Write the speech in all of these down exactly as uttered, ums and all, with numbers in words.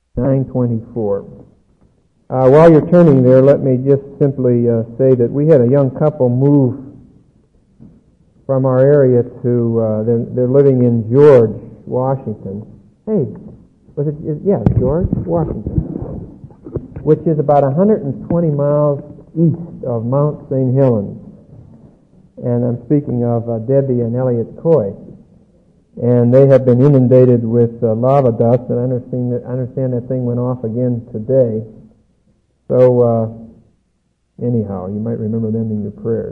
nine twenty-four. Uh, while you're turning there, let me just simply uh, say that we had a young couple move from our area to, uh, they're, they're living in George, Washington. Hey, was it, is, yeah, George, Washington, which is about one hundred twenty miles east of Mount Saint Helens. And I'm speaking of uh, Debbie and Elliot Coy. And they have been inundated with uh, lava dust, and I understand that, I understand that thing went off again today. So, uh, anyhow, you might remember them in your prayers.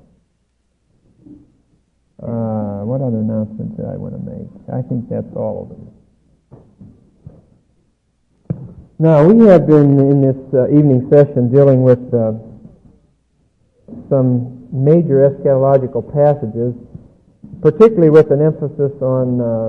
Uh, what other announcements did I want to make? I think that's all of them. Now, we have been in this uh, evening session dealing with uh, some major eschatological passages, particularly with an emphasis on uh,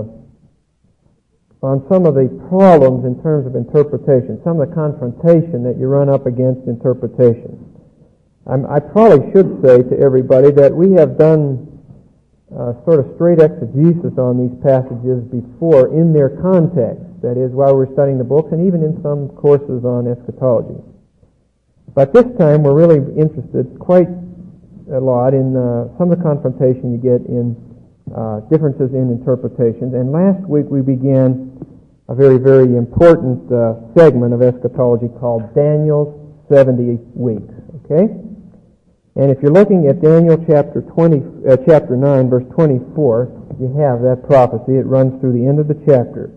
on some of the problems in terms of interpretation, some of the confrontation that you run up against interpretation. I'm, I probably should say to everybody that we have done uh, sort of straight exegesis on these passages before in their context, that is, while we're studying the books and even in some courses on eschatology. But this time we're really interested quite a lot in uh, some of the confrontation you get in Uh, differences in interpretations. And last week we began a very, very important uh, segment of eschatology called Daniel's seventy weeks. Okay? And if you're looking at Daniel chapter twenty, uh, chapter nine, verse twenty-four, you have that prophecy. It runs through the end of the chapter.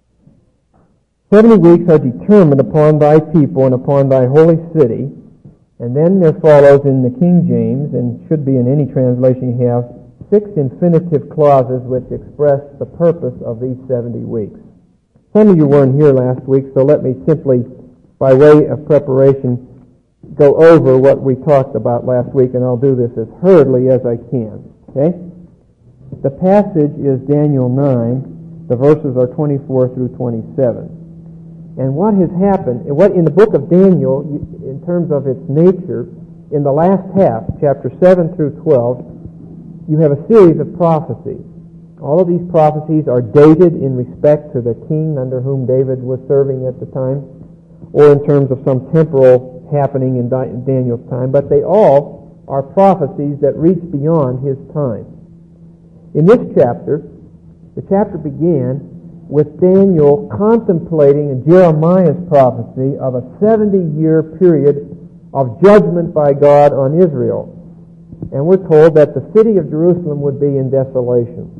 Seventy weeks are determined upon thy people and upon thy holy city. And then there follows in the King James, and should be in any translation you have, six infinitive clauses which express the purpose of these seventy weeks. Some of you weren't here last week, so let me simply, by way of preparation, go over what we talked about last week, and I'll do this as hurriedly as I can. Okay? The passage is Daniel nine. The verses are twenty-four through twenty-seven. And what has happened, what in the book of Daniel, in terms of its nature, in the last half, chapter seven through twelve, you have a series of prophecies. All of these prophecies are dated in respect to the king under whom David was serving at the time, or in terms of some temporal happening in Daniel's time, but they all are prophecies that reach beyond his time. In this chapter, the chapter began with Daniel contemplating Jeremiah's prophecy of a seventy-year period of judgment by God on Israel. And we're told that the city of Jerusalem would be in desolation.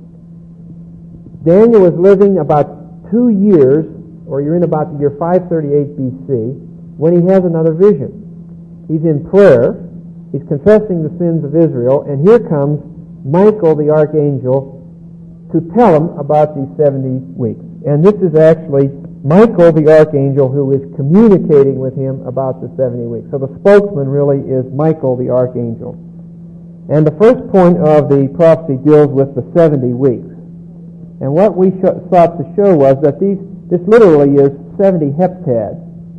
Daniel was living about two years, or you're in about the year five thirty-eight B C, when he has another vision. He's in prayer, he's confessing the sins of Israel, and here comes Michael the archangel to tell him about these seventy weeks. And this is actually Michael the archangel who is communicating with him about the seventy weeks. So the spokesman really is Michael the archangel. And the first point of the prophecy deals with the seventy weeks. And what we sh- sought to show was that these, this literally is seventy heptads,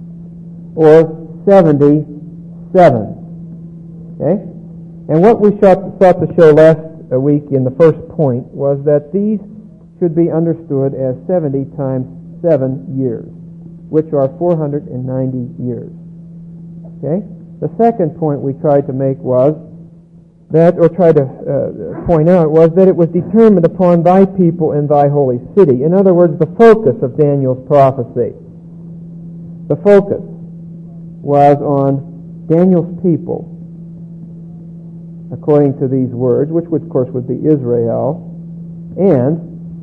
or seventy-seven. Okay? And what we sought, sought to show last week in the first point was that these should be understood as seventy times seven years, which are four hundred ninety years. Okay? The second point we tried to make was that, or try to uh, point out, was that it was determined upon thy people and thy holy city. In other words, the focus of Daniel's prophecy. The focus was on Daniel's people, according to these words, which would, of course would be Israel, and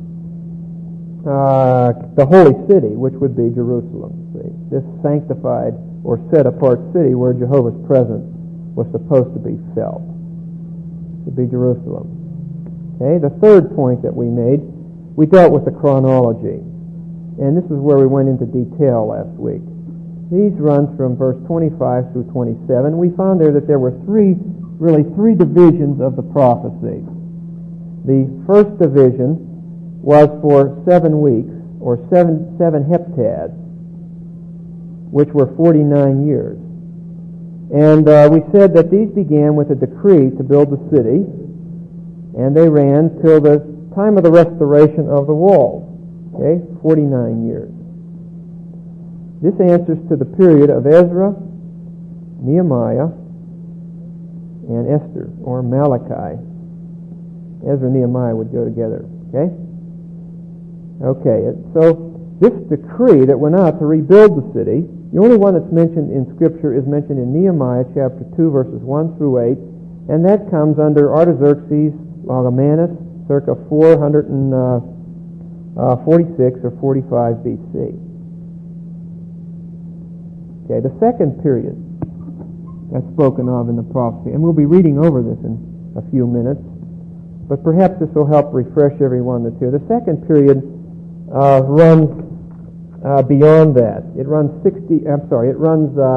uh, the holy city, which would be Jerusalem. See? This sanctified or set-apart city where Jehovah's presence was supposed to be felt. To be Jerusalem. Okay, the third point that we made, we dealt with the chronology. And this is where we went into detail last week. These run from verse twenty-five through twenty-seven. We found there that there were three, really three divisions of the prophecy. The first division was for seven weeks, or seven, seven heptads, which were forty-nine years. And uh, we said that these began with a decree to build the city, and they ran till the time of the restoration of the walls. Okay, forty-nine years. This answers to the period of Ezra, Nehemiah, and Esther, or Malachi. Ezra and Nehemiah would go together. Okay? Okay, so this decree that we're now to rebuild the city, the only one that's mentioned in Scripture is mentioned in Nehemiah chapter two, verses one through eight, and that comes under Artaxerxes Longomanus, circa four forty-six or forty-five B C. Okay, the second period that's spoken of in the prophecy, and we'll be reading over this in a few minutes, but perhaps this will help refresh everyone that's here. The second period uh, runs uh, beyond that. It runs sixty. I'm sorry. It runs uh,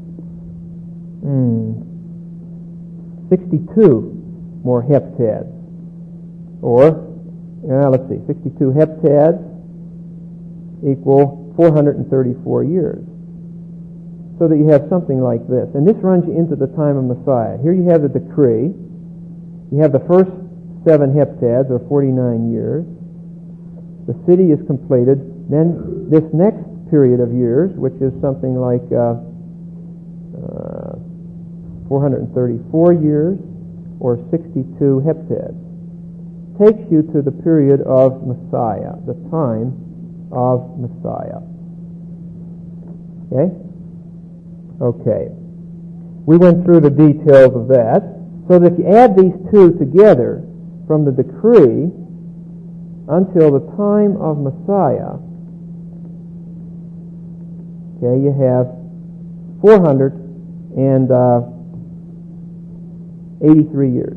hmm, sixty-two more heptads, or uh, let's see, sixty-two heptads equal four hundred thirty-four years. So that you have something like this. And this runs you into the time of Messiah. Here you have the decree. You have the first seven heptads, or forty-nine years. The city is completed. Then this next period of years, which is something like uh, uh, four hundred thirty-four years, or sixty-two heptads, takes you to the period of Messiah, the time of Messiah. Okay? Okay. We went through the details of that. So that if you add these two together, from the decree until the time of Messiah, okay, you have four hundred eighty-three years,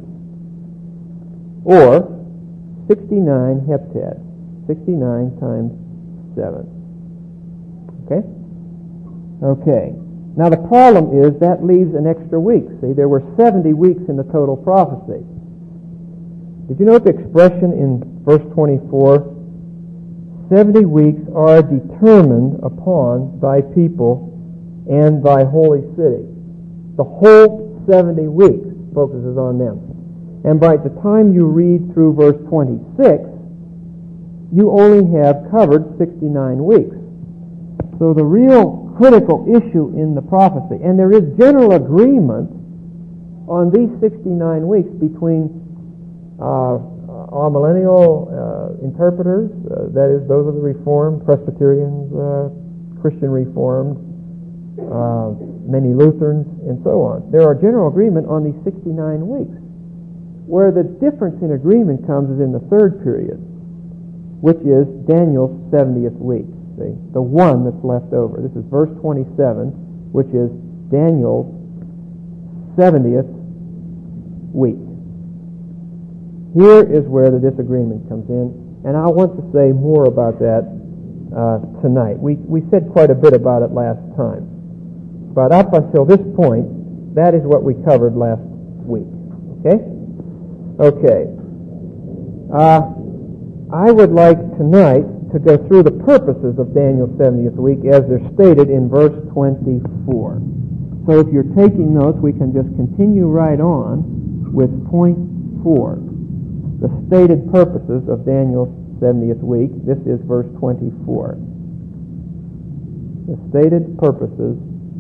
or sixty-nine heptads, sixty-nine times seven. Okay? Okay. Now the problem is that leaves an extra week. See, there were seventy weeks in the total prophecy. Did you note the expression in verse twenty-four? Seventy weeks are determined upon thy people and thy holy city. The whole seventy weeks focuses on them. And by the time you read through verse twenty-six, you only have covered sixty-nine weeks. So the real critical issue in the prophecy, and there is general agreement on these sixty-nine weeks between uh, all millennial uh, interpreters, uh, that is, those of the Reformed, Presbyterians, uh, Christian Reformed, uh, many Lutherans, and so on. There are general agreement on these sixty-nine weeks. Where the difference in agreement comes is in the third period, which is Daniel's seventieth week. See, the one that's left over. This is verse twenty-seven, which is Daniel's seventieth week. Here is where the disagreement comes in, and I want to say more about that uh, tonight. We we said quite a bit about it last time, but up until this point, that is what we covered last week. Okay? Okay. Uh, I would like tonight to go through the purposes of Daniel's seventieth week as they're stated in verse twenty-four. So if you're taking notes, we can just continue right on with point four. The stated purposes of Daniel's seventieth week. This is verse twenty-four. The stated purposes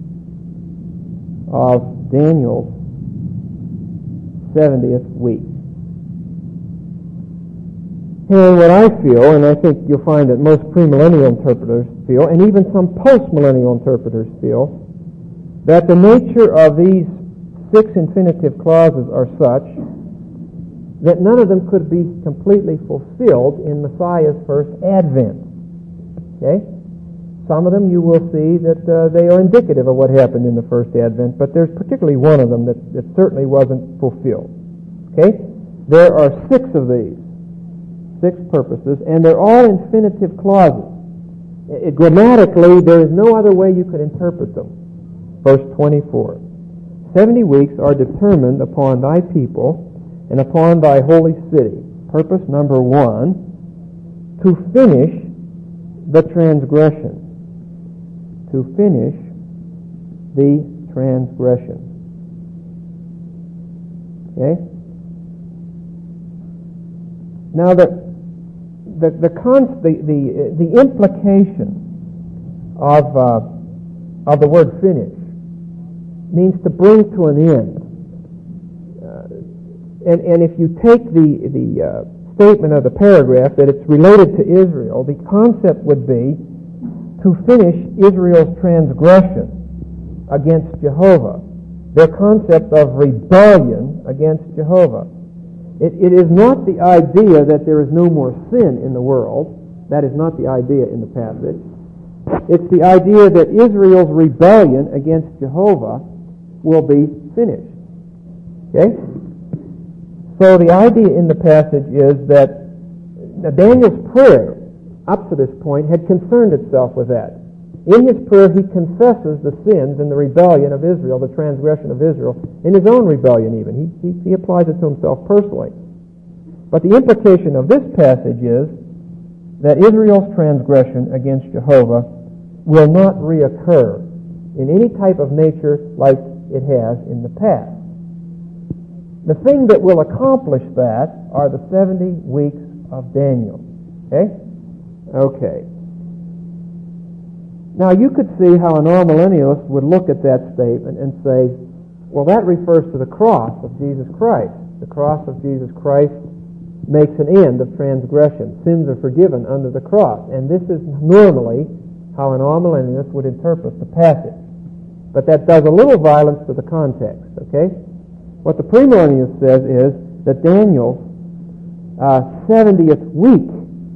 of Daniel's seventieth week. And what I feel, and I think you'll find that most premillennial interpreters feel, and even some postmillennial interpreters feel, that the nature of these six infinitive clauses are such that none of them could be completely fulfilled in Messiah's first advent. Okay? Some of them you will see that uh, they are indicative of what happened in the first advent, but there's particularly one of them that, that certainly wasn't fulfilled. Okay? There are six of these. Six purposes, and they're all infinitive clauses. It, grammatically, there is no other way you could interpret them. Verse twenty-four. Seventy weeks are determined upon thy people and upon thy holy city. Purpose number one, to finish the transgression. To finish the transgression. Okay? Now, the The the, cons- the the the implication of uh, of the word finish means to bring to an end. Uh, and, and if you take the, the uh, statement of the paragraph that it's related to Israel, the concept would be to finish Israel's transgression against Jehovah, their concept of rebellion against Jehovah. It, it is not the idea that there is no more sin in the world. That is not the idea in the passage. It's the idea that Israel's rebellion against Jehovah will be finished. Okay? So the idea in the passage is that Daniel's prayer up to this point had concerned itself with that. In his prayer, he confesses the sins and the rebellion of Israel, the transgression of Israel, in his own rebellion even. He, he, he applies it to himself personally. But the implication of this passage is that Israel's transgression against Jehovah will not reoccur in any type of nature like it has in the past. The thing that will accomplish that are the seventy weeks of Daniel. Okay? Okay. Now, you could see how an amillennialist would look at that statement and say, well, that refers to the cross of Jesus Christ. The cross of Jesus Christ makes an end of transgression. Sins are forgiven under the cross. And this is normally how an amillennialist would interpret the passage. But that does a little violence to the context, okay? What the premillennialist says is that Daniel's uh, seventieth week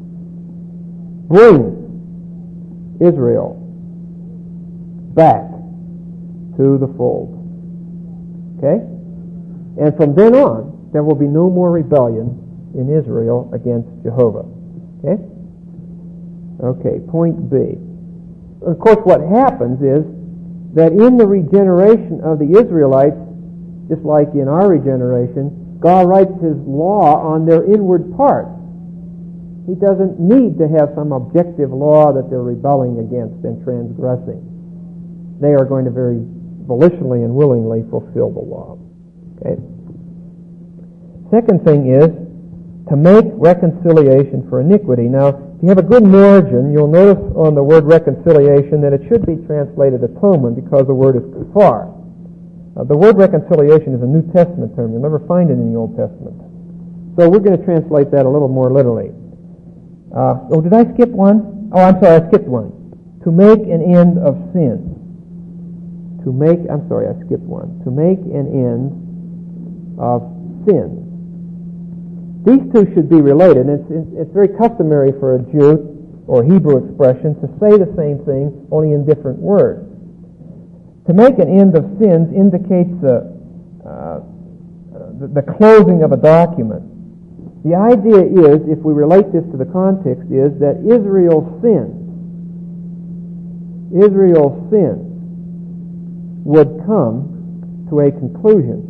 brings Israel back to the fold. Okay? And from then on, there will be no more rebellion in Israel against Jehovah. Okay? Okay, point B. Of course, what happens is that in the regeneration of the Israelites, just like in our regeneration, God writes His law on their inward parts. He doesn't need to have some objective law that they're rebelling against and transgressing. They are going to very volitionally and willingly fulfill the law. Okay. Second thing is to make reconciliation for iniquity. Now, if you have a good margin, you'll notice on the word reconciliation that it should be translated atonement because the word is kafar. Uh, the word reconciliation is a New Testament term. You'll never find it in the Old Testament. So we're going to translate that a little more literally. Uh, oh, did I skip one? Oh, I'm sorry, I skipped one. To make an end of sin. To make, I'm sorry, I skipped one. To make an end of sin. These two should be related. And it's, it's very customary for a Jew or Hebrew expression to say the same thing, only in different words. To make an end of sins indicates the, uh, the, the closing of a document. The idea is, if we relate this to the context, is that Israel's sins, Israel's sins would come to a conclusion.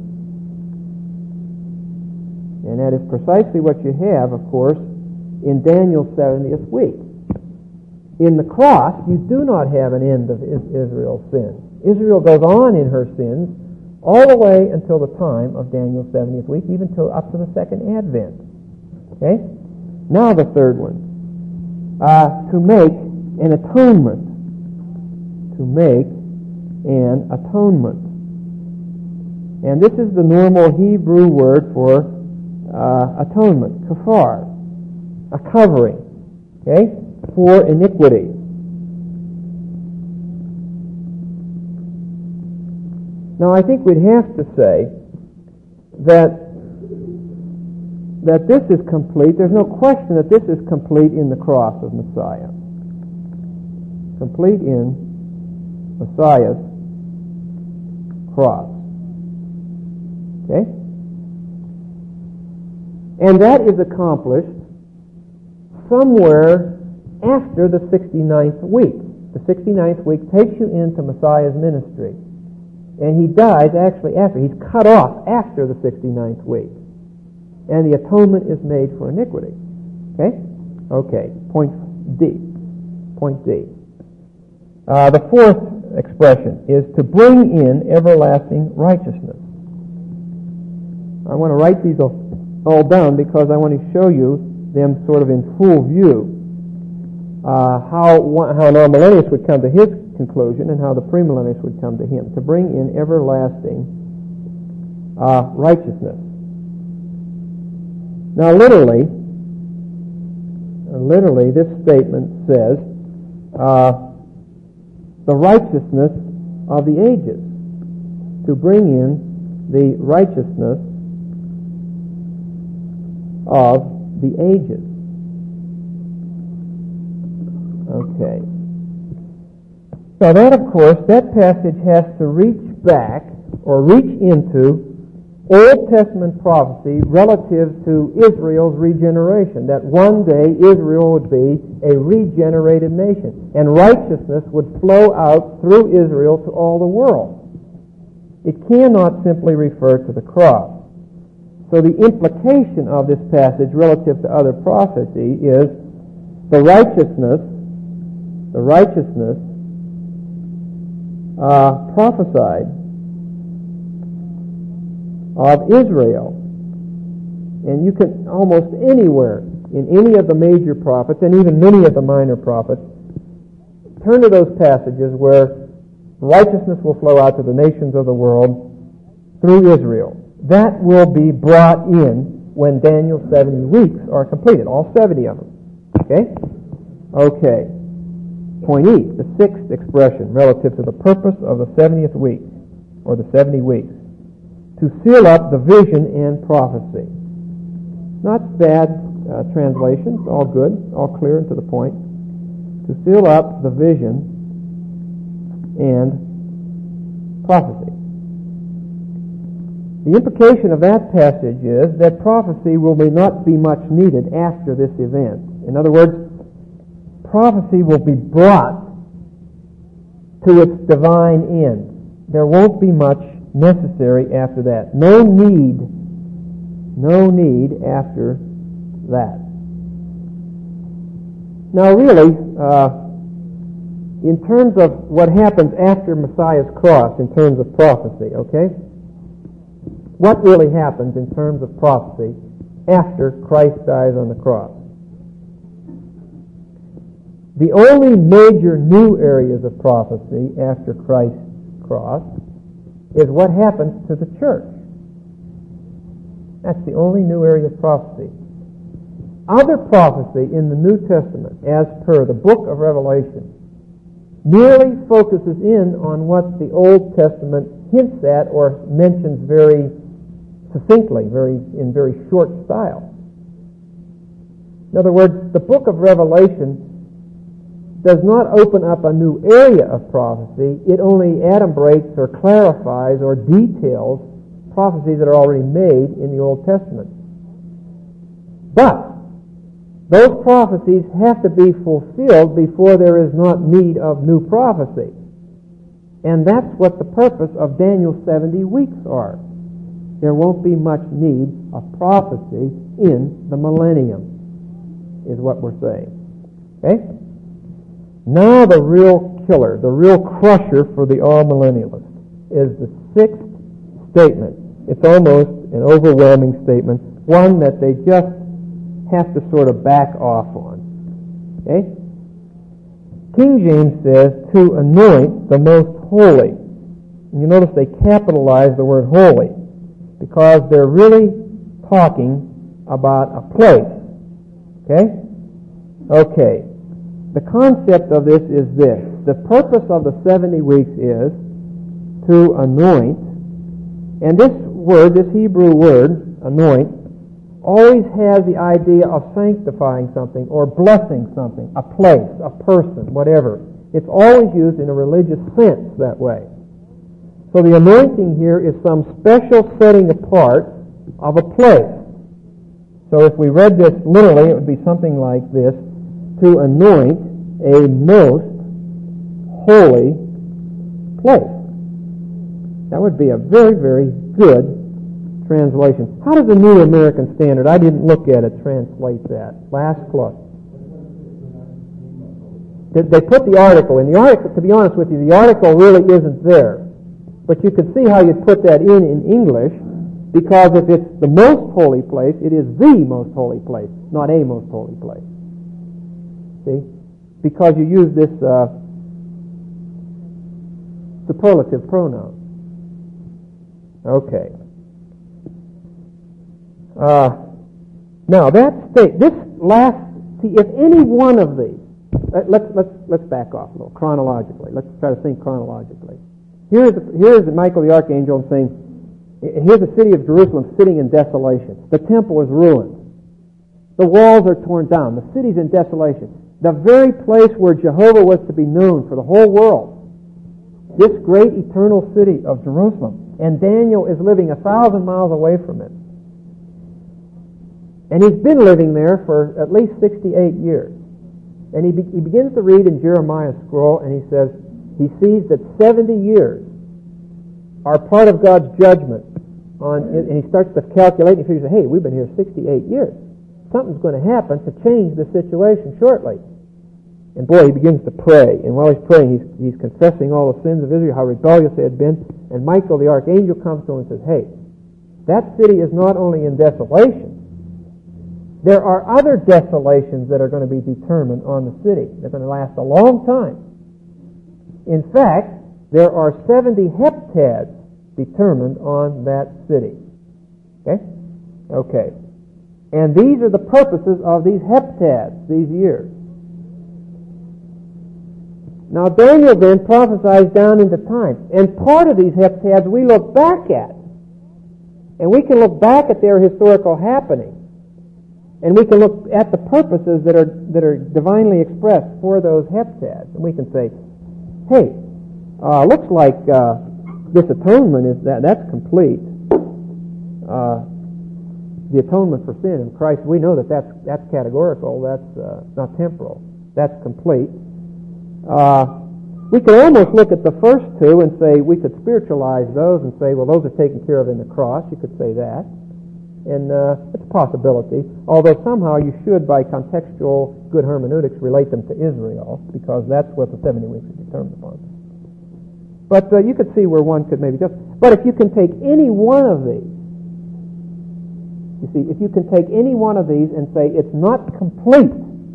And that is precisely what you have, of course, in Daniel's seventieth week. In the cross, you do not have an end of Israel's sins. Israel goes on in her sins all the way until the time of Daniel's seventieth week, even till up to the second advent. Okay? Now the third one. Uh, to make an atonement. To make an atonement. And this is the normal Hebrew word for uh, atonement, kafar, a covering, okay, for iniquity. Now I think we'd have to say that that this is complete. There's no question that this is complete in the cross of Messiah. Complete in Messiah's cross. Okay? And that is accomplished somewhere after the sixty-ninth week. The sixty-ninth week takes you into Messiah's ministry. And he dies actually after. He's cut off after the sixty-ninth week. And the atonement is made for iniquity. Okay? Okay. Point D. Point D. Uh, the fourth expression is to bring in everlasting righteousness. I want to write these all down because I want to show you them sort of in full view. uh, how, how an amillennialist would come to his conclusion and how the premillennialist would come to him, to bring in everlasting uh, righteousness. Now, literally, literally, this statement says, uh, the righteousness of the ages, to bring in the righteousness of the ages. Okay. So that, of course, that passage has to reach back or reach into Old Testament prophecy relative to Israel's regeneration, that one day Israel would be a regenerated nation, and righteousness would flow out through Israel to all the world. It cannot simply refer to the cross. So the implication of this passage relative to other prophecy is the righteousness, the righteousness uh, prophesied of Israel. And you can almost anywhere in any of the major prophets, and even many of the minor prophets, turn to those passages where righteousness will flow out to the nations of the world through Israel. That will be brought in when Daniel's seventy weeks are completed, all seventy of them. Okay? Okay. Point E, the sixth expression relative to the purpose of the seventieth week, or the seventy weeks, to seal up the vision and prophecy. Not bad uh, translations, all good, all clear and to the point. To seal up the vision and prophecy. The implication of that passage is that prophecy will be not be much needed after this event. In other words, prophecy will be brought to its divine end. There won't be much necessary after that. No need, no need after that. Now really, uh, in terms of what happens after Messiah's cross, in terms of prophecy, okay? What really happens in terms of prophecy after Christ dies on the cross? The only major new areas of prophecy after Christ's cross is what happens to the church. That's the only new area of prophecy. Other prophecy in the New Testament, as per the book of Revelation, merely focuses in on what the Old Testament hints at or mentions very succinctly, very in very short style. In other words, the book of Revelation does not open up a new area of prophecy. It only adumbrates or clarifies or details prophecies that are already made in the Old Testament. But those prophecies have to be fulfilled before there is not need of new prophecy. And that's what the purpose of Daniel's seventy weeks are. There won't be much need of prophecy in the millennium, is what we're saying. Okay? Now the real killer, the real crusher for the all-millennialist is the sixth statement. It's almost an overwhelming statement, one that they just have to sort of back off on. Okay? King James says, to anoint the most holy. And you notice they capitalize the word holy because they're really talking about a place. Okay? Okay. The concept of this is this. The purpose of the seventy weeks is to anoint, and this word, this Hebrew word, anoint, always has the idea of sanctifying something or blessing something, a place, a person, whatever. It's always used in a religious sense that way. So the anointing here is some special setting apart of a place. So if we read this literally, it would be something like this: to anoint a most holy place. That would be a very, very good translation. How does the New American Standard, I didn't look at it, translate that? Last clause. They put the article in. The article, to be honest with you, the article really isn't there. But you could see how you'd put that in in English, because if it's the most holy place, it is the most holy place, not a most holy place. See? because you use this uh, superlative pronoun. Okay. Uh, now that state, this last, see, if any one of these, uh, let's let's let's back off a little chronologically. Let's try to think chronologically. Here's the, here's the Michael the Archangel saying, here's the city of Jerusalem sitting in desolation. The temple is ruined. The walls are torn down. The city's in desolation. The very place where Jehovah was to be known for the whole world. This great eternal city of Jerusalem. And Daniel is living a thousand miles away from it. And he's been living there for at least sixty-eight years. And he, be, he begins to read in Jeremiah's scroll, and he says he sees that seventy years are part of God's judgment. On, and he starts to calculate, and he figures, hey, we've been here sixty-eight years. Something's going to happen to change the situation shortly. And boy, he begins to pray. And while he's praying, he's, he's confessing all the sins of Israel, how rebellious they had been. And Michael the Archangel comes to him and says, hey, that city is not only in desolation, there are other desolations that are going to be determined on the city. They're going to last a long time. In fact, there are seventy heptads determined on that city. Okay? Okay. And these are the purposes of these heptads, these years. Now Daniel then prophesies down into time. And part of these heptads we look back at. And we can look back at their historical happenings. And we can look at the purposes that are that are divinely expressed for those heptads. And we can say, hey, uh, looks like uh, this atonement is that that's complete. Uh, the atonement for sin in Christ, we know that that's that's categorical. That's uh, not temporal. That's complete. Uh, we could almost look at the first two and say we could spiritualize those and say, well, those are taken care of in the cross. You could say that. And uh, it's a possibility, although somehow you should, by contextual good hermeneutics, relate them to Israel, because that's what the seventy weeks is determined upon. But uh, you could see where one could maybe just... But if you can take any one of these, you see, if you can take any one of these and say it's not complete,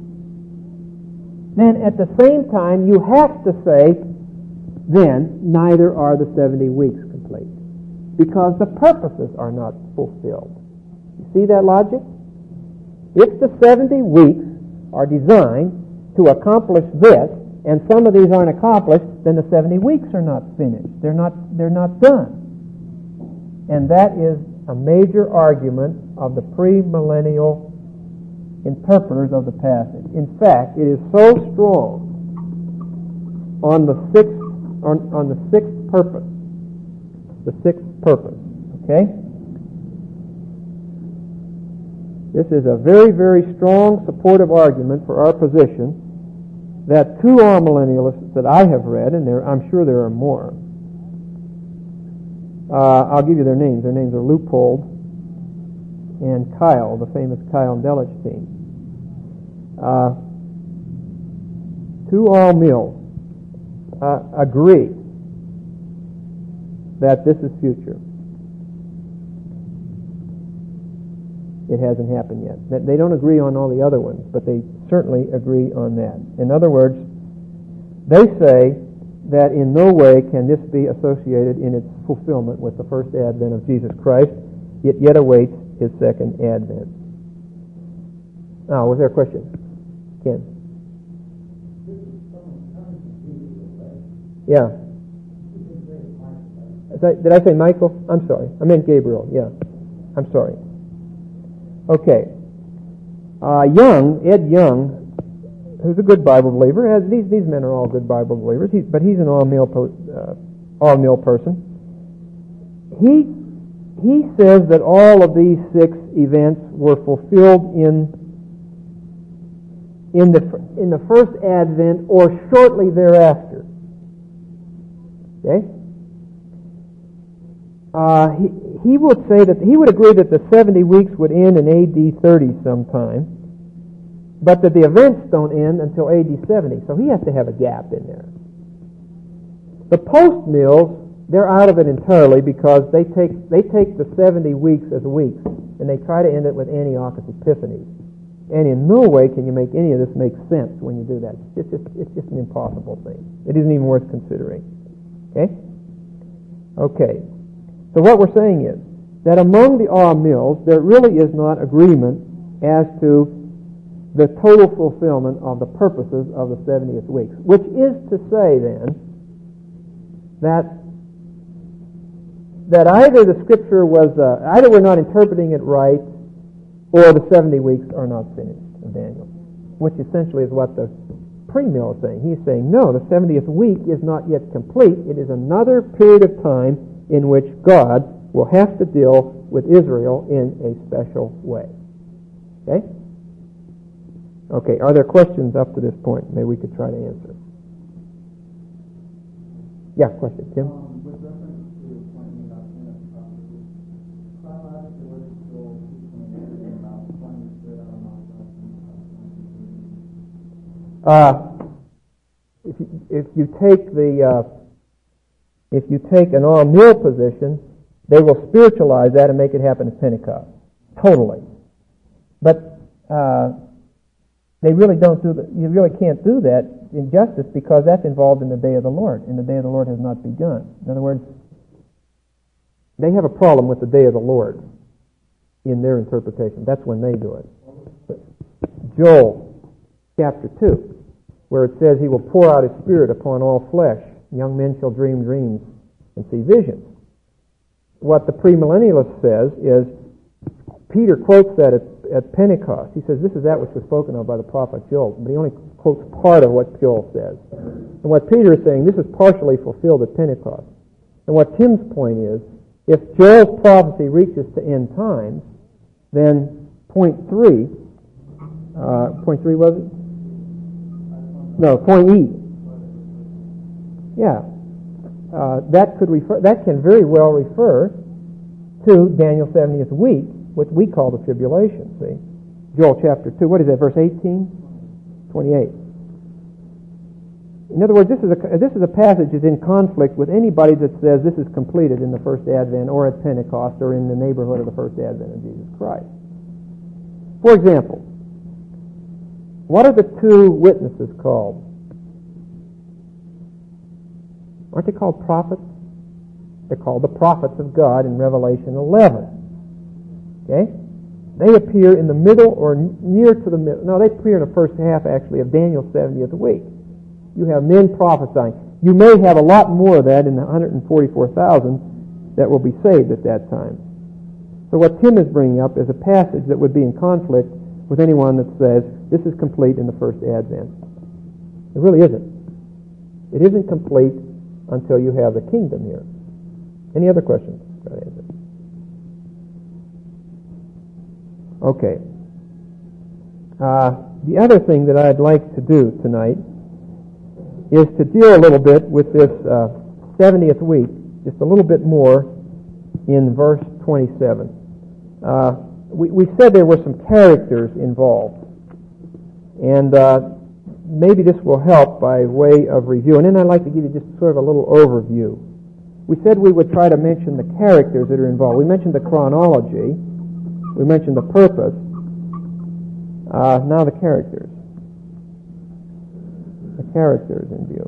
then at the same time you have to say, then neither are the seventy weeks complete, because the purposes are not fulfilled. See that logic? If the seventy weeks are designed to accomplish this, and some of these aren't accomplished, then the seventy weeks are not finished. They're not, they're not done. And that is a major argument of the premillennial interpreters of the passage. In fact, it is so strong on the sixth, on, on the sixth purpose. The sixth purpose. Okay? This is a very, very strong supportive argument for our position that two amillennialists that I have read, and there, I'm sure there are more, uh, I'll give you their names. Their names are Leupold and Kyle, the famous Kyle Delitzsch team. Uh, two amil uh, agree that this is future. It hasn't happened yet. They don't agree on all the other ones, but they certainly agree on that. In other words, they say that in no way can this be associated in its fulfillment with the first advent of Jesus Christ. It yet awaits his second advent. Now, was there a question? Ken? Yeah. Did I say Michael? I'm sorry. I meant Gabriel. Yeah. I'm sorry. Okay. Uh, Young, Ed Young, who's a good Bible believer, has these these men are all good Bible believers, he, but he's an all-mill uh, all-mill person. He he says that all of these six events were fulfilled in in the in the first advent or shortly thereafter. Okay. Uh, he, he would say that he would agree that the seventy weeks would end in A D thirty sometime, but that the events don't end until A D seventy. So he has to have a gap in there. The post-mills, they're out of it entirely because they take they take the seventy weeks as weeks and they try to end it with Antiochus Epiphanes. And in no way can you make any of this make sense when you do that. It's just, it's just an impossible thing. It isn't even worth considering. Okay? Okay. So what we're saying is that among the awe mills, there really is not agreement as to the total fulfillment of the purposes of the seventieth week, which is to say then that that either the Scripture was, uh, either we're not interpreting it right, or the seventy weeks are not finished of Daniel, which essentially is what the pre-mill is saying. He's saying, no, the seventieth week is not yet complete. It is another period of time in which God will have to deal with Israel in a special way. Okay? Okay, are there questions up to this point? Maybe we could try to answer. Yeah, question, Tim? Um, with reference to pointing out in a prophecy, chronologically, what is Joel twenty-eight about pointing the Spirit out of Mount Uh, if you, if you take the uh, if you take an all mill position, they will spiritualize that and make it happen at Pentecost, totally. But uh, they really don't do that. You really can't do that in justice because that's involved in the day of the Lord, and the day of the Lord has not begun. In other words, they have a problem with the day of the Lord in their interpretation. That's when they do it. But Joel chapter two, where it says He will pour out His Spirit upon all flesh. Young men shall dream dreams and see visions. What the premillennialist says is, Peter quotes that at, at Pentecost. He says, this is that which was spoken of by the prophet Joel, but he only quotes part of what Joel says. And what Peter is saying, this is partially fulfilled at Pentecost. And what Tim's point is, if Joel's prophecy reaches to end times, then point three, uh, point three was it? No, point E. Yeah. Uh, that could refer, that can very well refer to Daniel's seventieth week, what we call the tribulation, see? Joel chapter two, what is that, verse eighteen? twenty-eight. In other words, this is a, this is a passage that's in conflict with anybody that says this is completed in the first advent or at Pentecost or in the neighborhood of the first advent of Jesus Christ. For example, what are the two witnesses called? Aren't they called prophets? They're called the prophets of God in Revelation eleven. Okay? They appear in the middle or near to the middle. No, they appear in the first half, actually, of Daniel's seventieth week. You have men prophesying. You may have a lot more of that in the one hundred forty-four thousand that will be saved at that time. So what Tim is bringing up is a passage that would be in conflict with anyone that says this is complete in the first advent. It really isn't. It isn't complete until you have the kingdom here. Any other questions? Okay. Uh, the other thing that I'd like to do tonight is to deal a little bit with this uh, seventieth week, just a little bit more in verse twenty-seven. Uh, we, we said there were some characters involved, and uh, maybe this will help by way of review. And then I'd like to give you just sort of a little overview. We said we would try to mention the characters that are involved. We mentioned the chronology. We mentioned the purpose. Uh, now the characters. The characters in view.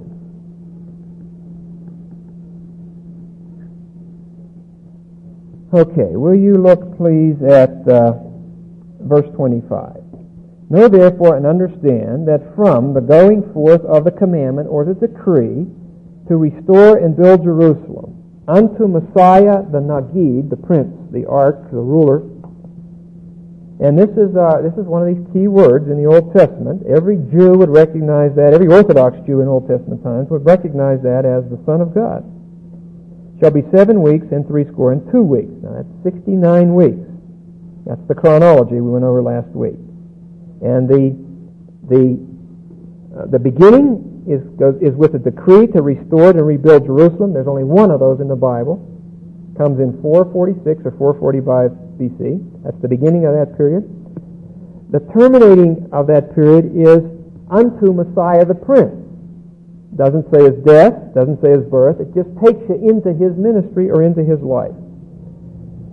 Okay, will you look please at uh, verse twenty-five. Know therefore and understand that from the going forth of the commandment or the decree to restore and build Jerusalem unto Messiah the Nagid, the prince, the ark, the ruler. And this is uh, this is one of these key words in the Old Testament. Every Jew would recognize that. Every Orthodox Jew in Old Testament times would recognize that as the Son of God. Shall be seven weeks and threescore and two weeks. Now that's sixty-nine weeks. That's the chronology we went over last week. And the the uh, the beginning is goes, is with a decree to restore and rebuild Jerusalem. There's only one of those in the Bible. Comes in four forty-six or four forty-five B C. That's the beginning of that period. The terminating of that period is unto Messiah the Prince. Doesn't say his death, doesn't say his birth. It just takes you into his ministry or into his life.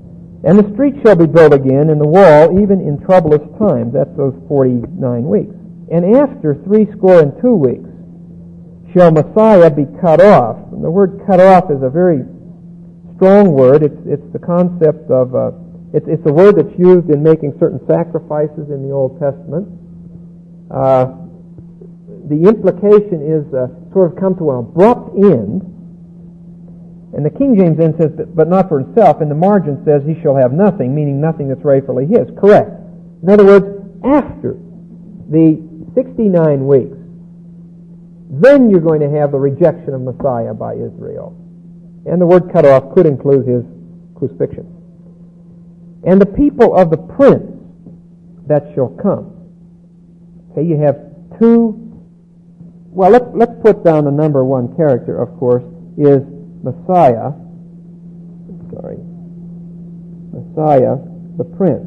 And the street shall be built again, and the wall, even in troublous times. That's those forty-nine weeks. And after threescore and two weeks shall Messiah be cut off. And the word cut off is a very strong word. It's it's the concept of uh, it's it's a word that's used in making certain sacrifices in the Old Testament. Uh, the implication is uh, sort of come to an abrupt end. And the King James then says, but not for himself. And the margin says he shall have nothing, meaning nothing that's rightfully his. Correct. In other words, after the sixty-nine weeks, then you're going to have the rejection of Messiah by Israel. And the word cut off could include his crucifixion. And the people of the prince that shall come. Okay, you have two, well, let's, let's put down the number one character, of course, is Messiah, sorry, Messiah, the prince.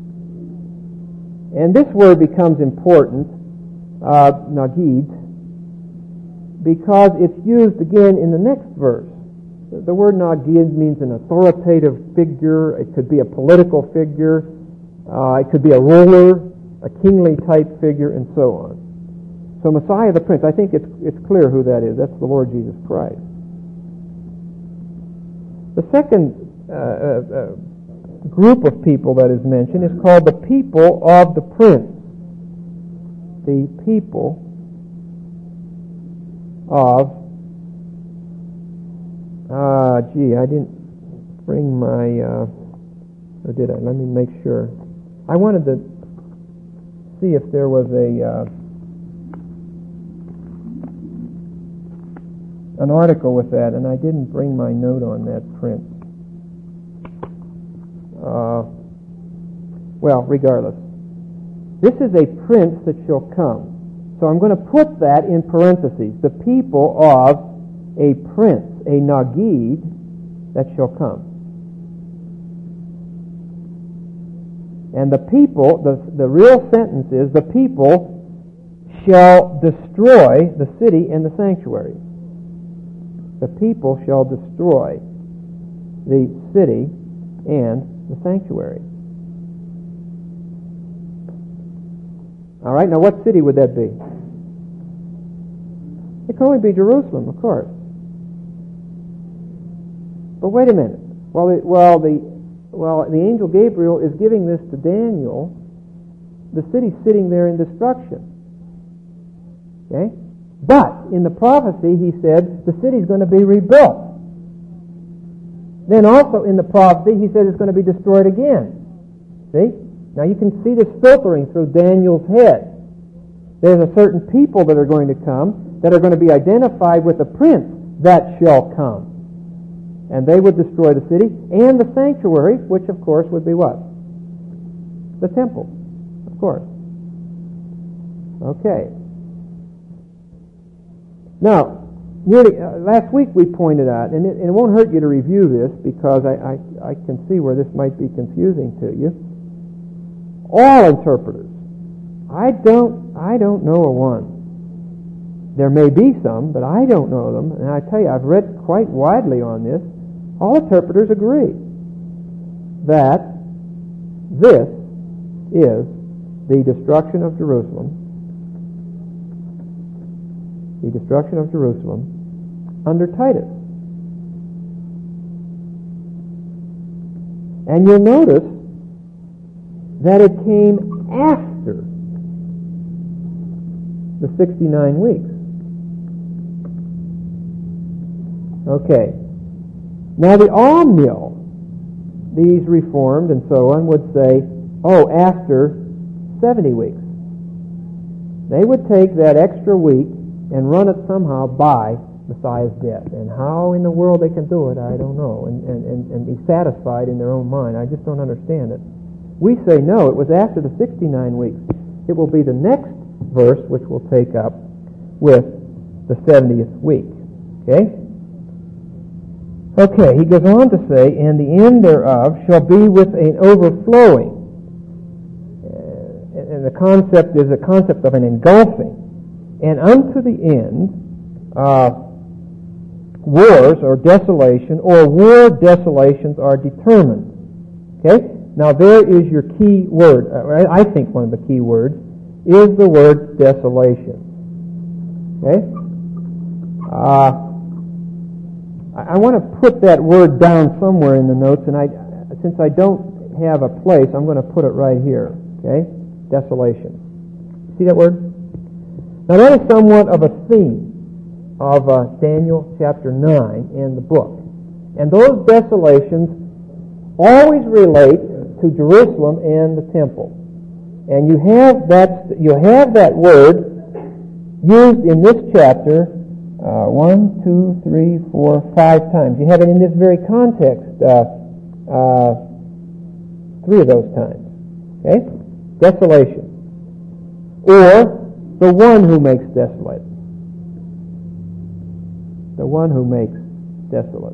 And this word becomes important, uh, Nagid, because it's used again in the next verse. The word Nagid means an authoritative figure. It could be a political figure. Uh, it could be a ruler, a kingly type figure, and so on. So Messiah, the prince, I think it's it's clear who that is. That's the Lord Jesus Christ. The second uh, uh, group of people that is mentioned is called the people of the prince. The people of, uh, gee, I didn't bring my, uh, or did I? Let me make sure. I wanted to see if there was a, uh, an article with that, and I didn't bring my note on that print. Uh, well, regardless. This is a prince that shall come. So I'm going to put that in parentheses. The people of a prince, a Nagid, that shall come. And the people, the, the real sentence is, the people shall destroy the city and the sanctuary. The people shall destroy the city and the sanctuary. All right, now what city would that be? It can only be Jerusalem, of course. But wait a minute. Well, the, well, the well, the angel Gabriel is giving this to Daniel. The city's sitting there in destruction. Okay? But in the prophecy, he said the city's going to be rebuilt. Then also in the prophecy, he said it's going to be destroyed again. See? Now you can see this filtering through Daniel's head. There's a certain people that are going to come that are going to be identified with the prince that shall come. And they would destroy the city and the sanctuary, which of course would be what? The temple, of course. Okay. Now, nearly, uh, last week we pointed out, and it, and it won't hurt you to review this because I, I, I can see where this might be confusing to you. All interpreters. I don't, I don't know a one. There may be some, but I don't know them. And I tell you, I've read quite widely on this. All interpreters agree that this is the destruction of Jerusalem, the destruction of Jerusalem under Titus. And you'll notice that it came after the sixty-nine weeks. Okay. Now the Amil, these Reformed and so on, would say, oh, after seventy weeks. They would take that extra week and run it somehow by Messiah's death. And how in the world they can do it, I don't know. And, and, and, and be satisfied in their own mind. I just don't understand it. We say no, it was after the sixty-nine weeks. It will be the next verse which we'll take up with the seventieth week. Okay? Okay, he goes on to say, and the end thereof shall be with an overflowing. Uh, and the concept is a concept of an engulfing. And unto the end, uh, wars or desolation, or war desolations are determined. Okay? Now there is your key word. Uh, I think one of the key words is the word desolation. Okay? Uh, I, I want to put that word down somewhere in the notes, and I, since I don't have a place, I'm going to put it right here. Okay? Desolation. See that word? Now that is somewhat of a theme of uh, Daniel chapter nine and the book. And those desolations always relate to Jerusalem and the temple. And you have that, you have that word used in this chapter uh, one, two, three, four, five times. You have it in this very context uh, uh, three of those times. Okay? Desolation. Or the one who makes desolate. The one who makes desolate.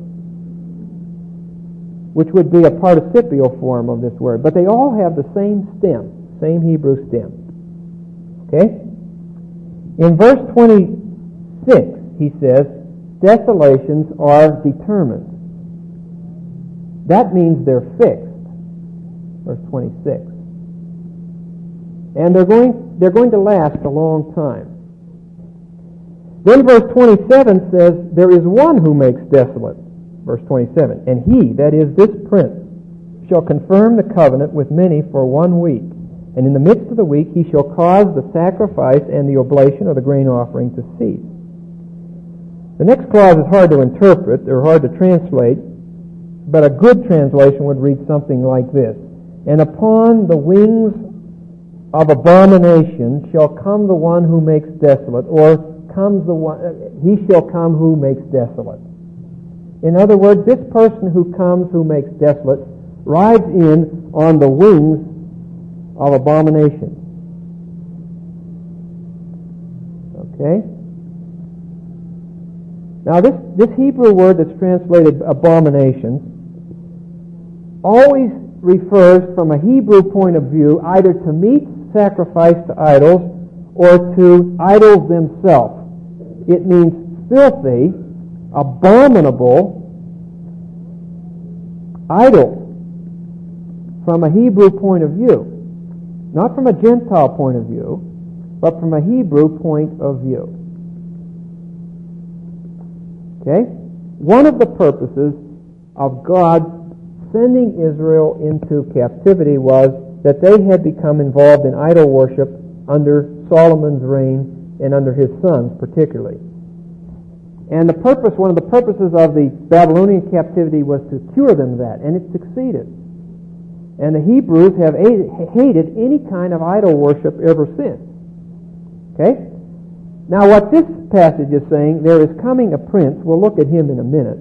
Which would be a participial form of this word. But they all have the same stem, same Hebrew stem. Okay? In verse twenty-six, he says, desolations are determined. That means they're fixed. Verse twenty-six. And they're going, they're going to last a long time. Then verse twenty-seven says, there is one who makes desolate. Verse twenty-seven, and he, that is this prince, shall confirm the covenant with many for one week. And in the midst of the week he shall cause the sacrifice and the oblation of the grain offering to cease. The next clause is hard to interpret, or hard to translate, but a good translation would read something like this. And upon the wings of abomination shall come the one who makes desolate, or comes the one, he shall come who makes desolate. In other words, this person who comes who makes desolate rides in on the wings of abomination. Okay? Now this, this Hebrew word that's translated abomination always refers from a Hebrew point of view either to meat sacrificed to idols or to idols themselves. It means filthy, abominable idol from a Hebrew point of view. Not from a Gentile point of view, but from a Hebrew point of view. Okay? One of the purposes of God sending Israel into captivity was that they had become involved in idol worship under Solomon's reign and under his sons particularly. And the purpose, one of the purposes of the Babylonian captivity was to cure them of that, and it succeeded. And the Hebrews have hated any kind of idol worship ever since. Okay? Now what this passage is saying, there is coming a prince, we'll look at him in a minute,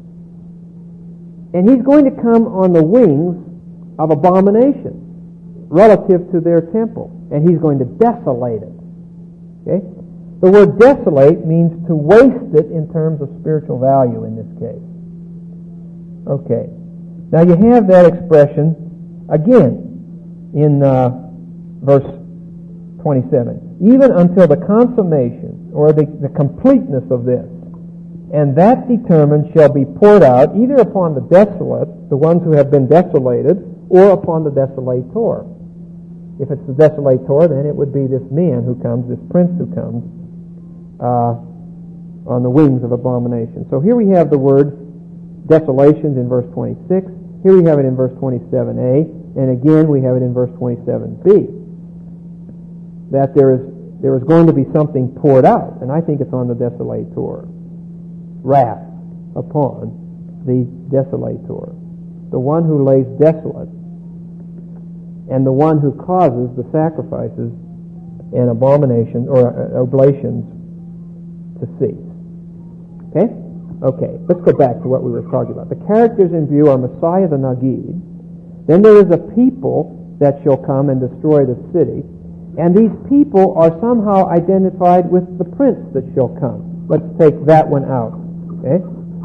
and he's going to come on the wings of abomination relative to their temple, and he's going to desolate it. Okay? The word desolate means to waste it in terms of spiritual value in this case. Okay. Now you have that expression again in uh, verse twenty-seven. Even until the consummation or the, the completeness of this. And that determined shall be poured out either upon the desolate, the ones who have been desolated, or upon the desolator. If it's the desolator, then it would be this man who comes, this prince who comes, Uh, on the wings of abomination. So here we have the word desolations in verse twenty-six. Here we have it in verse twenty-seven a. And again we have it in verse twenty-seven b. That there is there is going to be something poured out. And I think it's on the desolator. Wrath upon the desolator. The one who lays desolate. And the one who causes the sacrifices and abominations or uh, oblations to cease. Okay? Okay, let's go back to what we were talking about. The characters in view are Messiah the Nagid. Then there is a people that shall come and destroy the city. And these people are somehow identified with the prince that shall come. Let's take that one out. Okay?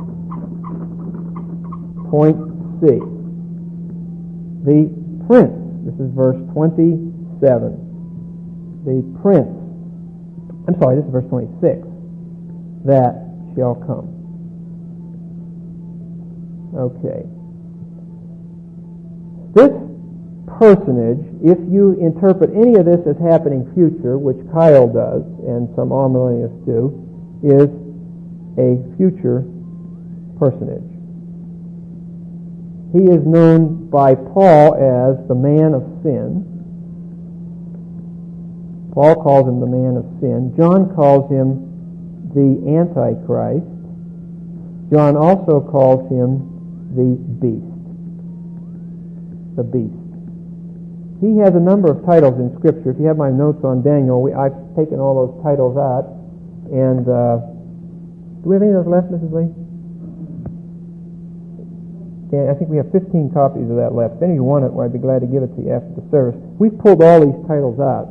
Point C. The prince. This is verse twenty-seven. The prince. I'm sorry, this is verse twenty-six. That shall come. Okay. This personage, if you interpret any of this as happening future, which Kyle does and some amillennialists do, is a future personage. He is known by Paul as the man of sin. Paul calls him the man of sin. John calls him the Antichrist. John also calls him the beast. The beast. He has a number of titles in Scripture. If you have my notes on Daniel, we, I've taken all those titles out. And uh, do we have any of those left, Missus Lee? Yeah, I think we have fifteen copies of that left. If any of you want it, well, I'd be glad to give it to you after the service. We've pulled all these titles out.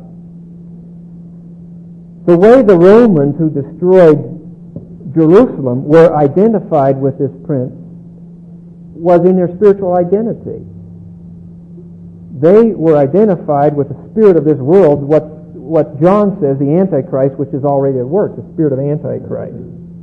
The way the Romans who destroyed Jerusalem were identified with this prince was in their spiritual identity. They were identified with the spirit of this world, what, what John says, the Antichrist, which is already at work, the spirit of Antichrist.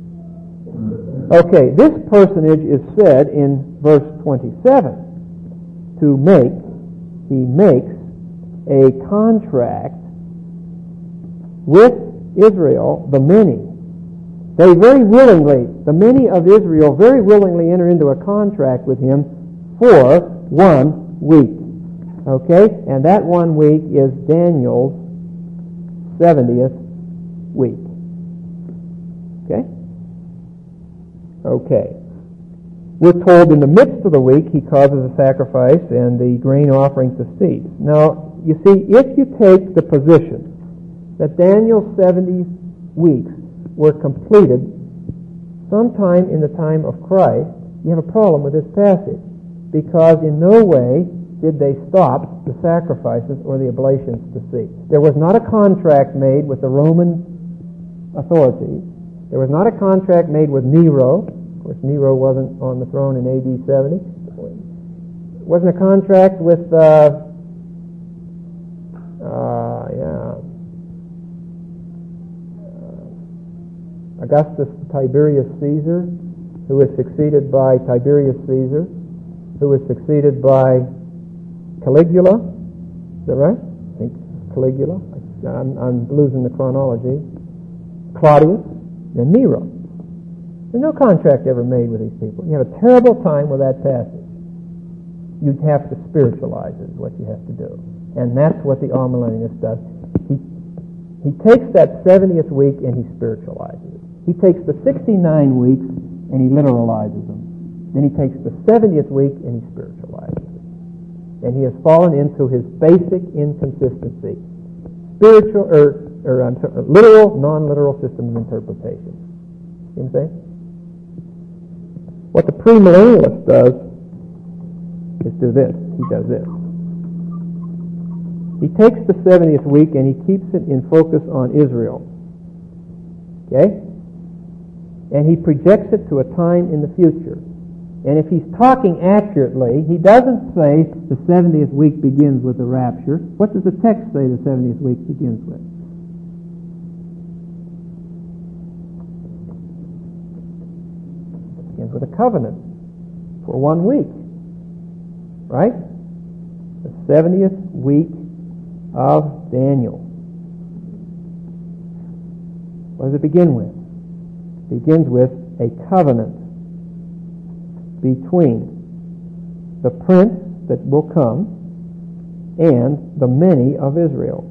Okay, this personage is said in verse twenty-seven to make, he makes a contract with Israel, the many. They very willingly, the many of Israel very willingly enter into a contract with him for one week. Okay? And that one week is Daniel's seventieth week. Okay? Okay. We're told in the midst of the week he causes a sacrifice and the grain offering to cease. Now, you see, if you take the position that Daniel's seventy weeks were completed sometime in the time of Christ, you have a problem with this passage, because in no way did they stop the sacrifices or the oblations to cease. There was not a contract made with the Roman authorities. There was not a contract made with Nero. Of course, Nero wasn't on the throne in A D seventy. There wasn't a contract with, uh, uh, yeah, Augustus Tiberius Caesar, who was succeeded by Tiberius Caesar, who was succeeded by Caligula. Is that right? I think Caligula. I'm, I'm losing the chronology. Claudius, and Nero. There's no contract ever made with these people. You have a terrible time with that passage. You have to spiritualize it, is what you have to do. And that's what the amillennialist does. He, he takes that seventieth week and he spiritualizes it. He takes the sixty-nine weeks and he literalizes them. Then he takes the seventieth week and he spiritualizes it. And he has fallen into his basic inconsistency. Spiritual, or, or I'm sorry, literal, non-literal system of interpretation. You know what I'm saying? What the premillennialist does is do this. He does this. He takes the seventieth week and he keeps it in focus on Israel. Okay? And he projects it to a time in the future. And if he's talking accurately, he doesn't say the seventieth week begins with the rapture. What does the text say the seventieth week begins with? It begins with a covenant for one week. Right? The seventieth week of Daniel. What does it begin with? It begins with a covenant between the prince that will come and the many of Israel.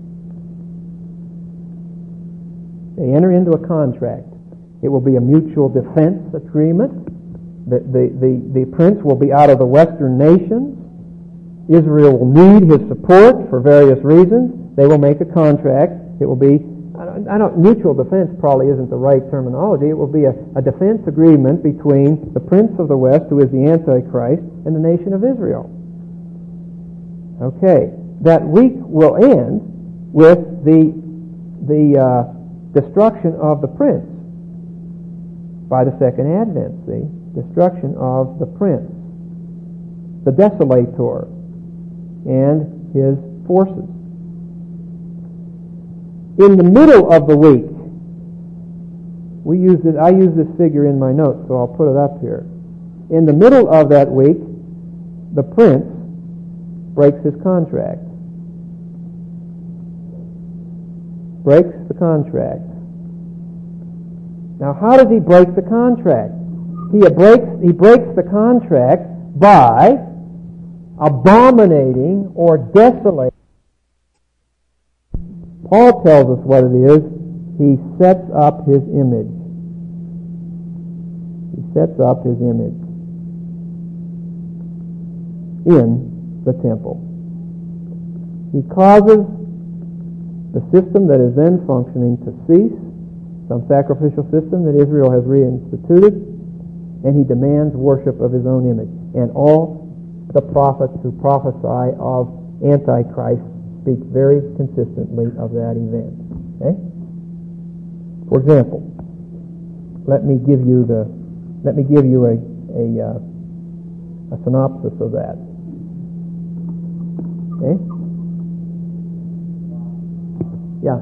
They enter into a contract. It will be a mutual defense agreement. The, the, the, the prince will be out of the western nations. Israel will need his support for various reasons. They will make a contract. It will be I don't, mutual defense probably isn't the right terminology. It will be a, a defense agreement between the prince of the west, who is the Antichrist, and the nation of Israel. Okay. That week will end with the, the uh, destruction of the prince by the second advent, see? Destruction of the prince, the desolator, and his forces. In the middle of the week, we use it, I use this figure in my notes, so I'll put it up here. In the middle of that week, the prince breaks his contract. Breaks the contract. Now, how does he break the contract? He breaks, he breaks the contract by abominating or desolating. Paul tells us what it is. He sets up his image. He sets up his image in the temple. He causes the system that is then functioning to cease, some sacrificial system that Israel has reinstituted, and he demands worship of his own image. And all the prophets who prophesy of Antichrist speak very consistently of that event. Okay? For example, let me give you the let me give you a a, uh, a synopsis of that. Okay? Yeah.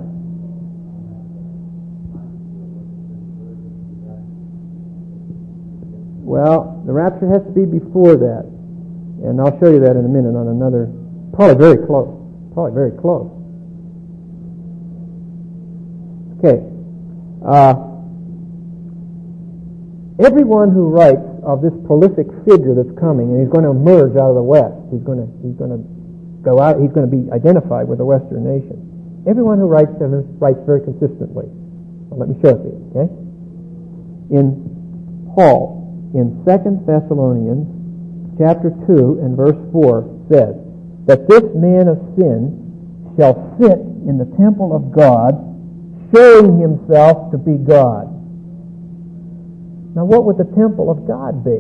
Well, the rapture has to be before that, and I'll show you that in a minute on another. Probably very close. Probably very close. Okay. Uh, everyone who writes of this prolific figure that's coming, and he's going to emerge out of the West. He's going to he's going to go out. He's going to be identified with the Western nation. Everyone who writes them writes very consistently. Well, let me show it to you. Okay. In Paul, in Second Thessalonians, chapter two and verse four, says that this man of sin shall sit in the temple of God, showing himself to be God. Now, what would the temple of God be?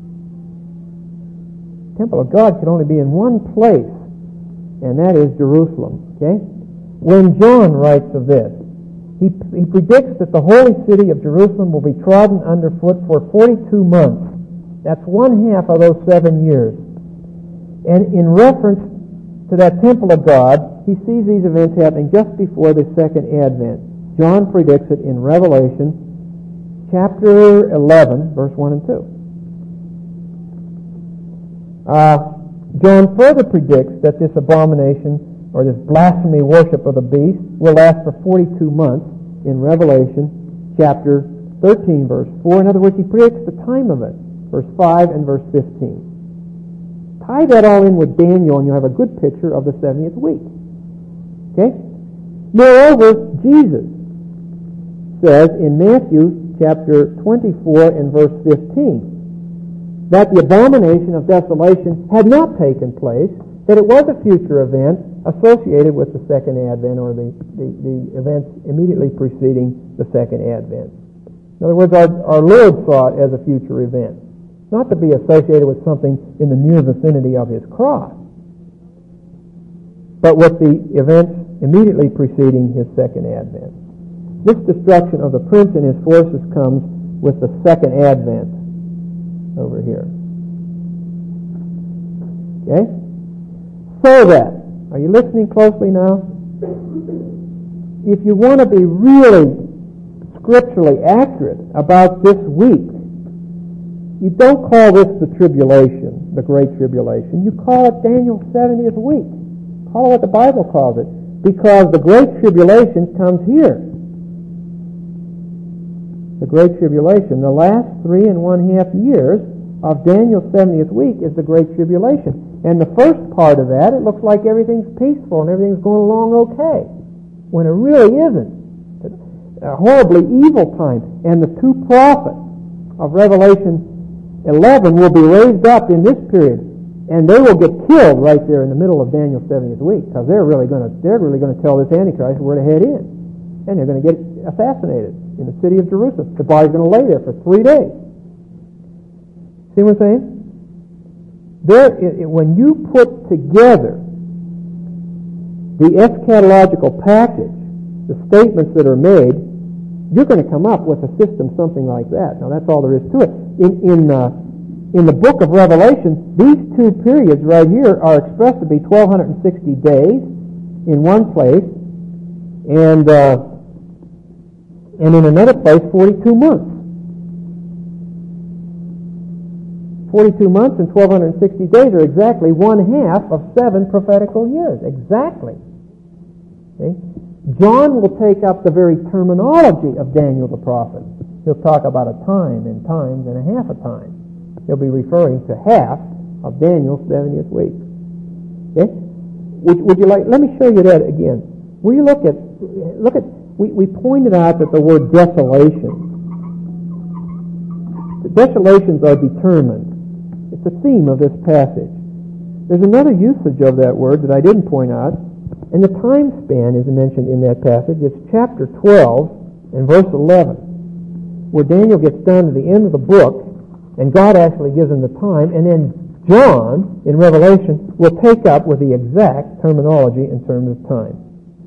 The temple of God could only be in one place, and that is Jerusalem. Okay? When John writes of this, he, he predicts that the holy city of Jerusalem will be trodden underfoot for forty-two months. That's one half of those seven years. And in reference to that temple of God, he sees these events happening just before the second advent. John predicts it in Revelation chapter eleven, verse one and two. Uh, John further predicts that this abomination, or this blasphemy worship of the beast, will last for forty-two months in Revelation chapter thirteen, verse four. In other words, he predicts the time of it, verse five and verse fifteen. Tie that all in with Daniel, and you'll have a good picture of the seventieth week. Okay? Moreover, Jesus says in Matthew chapter twenty-four and verse fifteen that the abomination of desolation had not taken place, that it was a future event associated with the second advent, or the, the, the events immediately preceding the second advent. In other words, our, our Lord saw it as a future event, not to be associated with something in the near vicinity of his cross, but with the events immediately preceding his second advent. This destruction of the prince and his forces comes with the second advent over here. Okay? So that, are you listening closely now? If you want to be really scripturally accurate about this week, you don't call this the tribulation, the great tribulation. You call it Daniel's seventieth week. Call it what the Bible calls it, because the great tribulation comes here. The great tribulation, the last three and one half years of Daniel's seventieth week is the great tribulation. And the first part of that, it looks like everything's peaceful and everything's going along okay, when it really isn't. A horribly evil time. And the two prophets of Revelation eleven will be raised up in this period, and they will get killed right there in the middle of Daniel's seventieth week, because they're really going to they're really going to tell this Antichrist where to head in, and they're going to get assassinated in the city of Jerusalem. The body's going to lay there for three days. See what I'm saying? There, it, it, when you put together the eschatological package, the statements that are made, you're going to come up with a system something like that. Now, that's all there is to it. In in uh, in the book of Revelation, these two periods right here are expressed to be twelve sixty days in one place, and uh, and in another place, forty-two months. forty-two months and twelve sixty days are exactly one half of seven prophetical years. Exactly. Okay? John will take up the very terminology of Daniel the prophet. He'll talk about a time and times and a half a time. He'll be referring to half of Daniel's seventieth week. Okay? Would, would you like? Let me show you that again. Will you look at? Look at. We, we pointed out that the word desolation. The desolations are determined. It's a theme of this passage. There's another usage of that word that I didn't point out, and the time span is mentioned in that passage. It's chapter twelve and verse eleven, where Daniel gets down to the end of the book, and God actually gives him the time, and then John, in Revelation, will take up with the exact terminology in terms of time.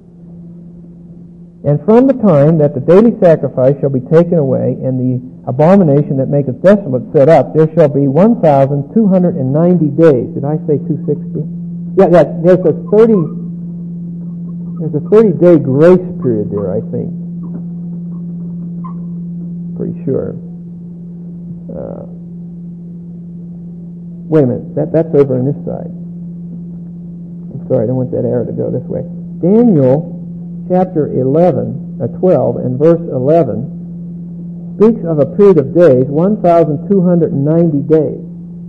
And from the time that the daily sacrifice shall be taken away, and the abomination that maketh desolate set up, there shall be one thousand two hundred ninety days. Did I say two hundred sixty? Yeah, yeah, there's a thirty, there's a thirty-day grace period there, I think. Pretty sure. Uh, wait a minute, that, that's over on this side. I'm sorry, I don't want that arrow to go this way. Daniel chapter eleven, uh, twelve, and verse eleven speaks of a period of days, one thousand two hundred ninety days,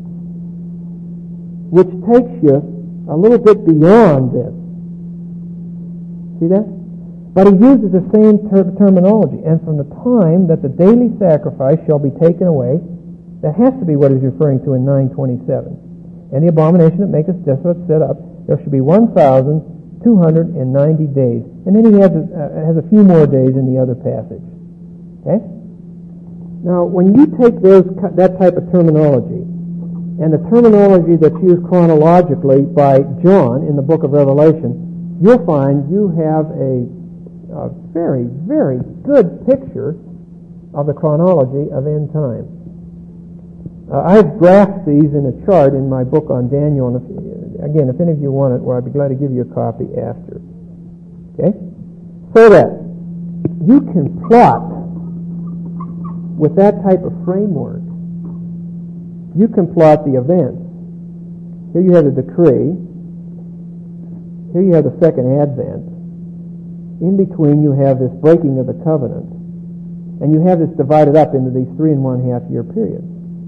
which takes you a little bit beyond this. See that? But he uses the same ter- terminology. And from the time that the daily sacrifice shall be taken away, that has to be what he's referring to in nine twenty-seven. And the abomination that maketh desolate set up, there shall be one thousand two hundred ninety days. And then he has a, uh, has a few more days in the other passage. Okay? Now, when you take those that type of terminology, and the terminology that's used chronologically by John in the book of Revelation, you'll find you have a, a very, very good picture of the chronology of end time. Uh, I've graphed these in a chart in my book on Daniel, and if, again, if any of you want it, well, I'd be glad to give you a copy after. Okay? So that you can plot with that type of framework. You can plot the events. Here you have the decree. Here you have the second advent. In between you have this breaking of the covenant. And you have this divided up into these three and one half year periods.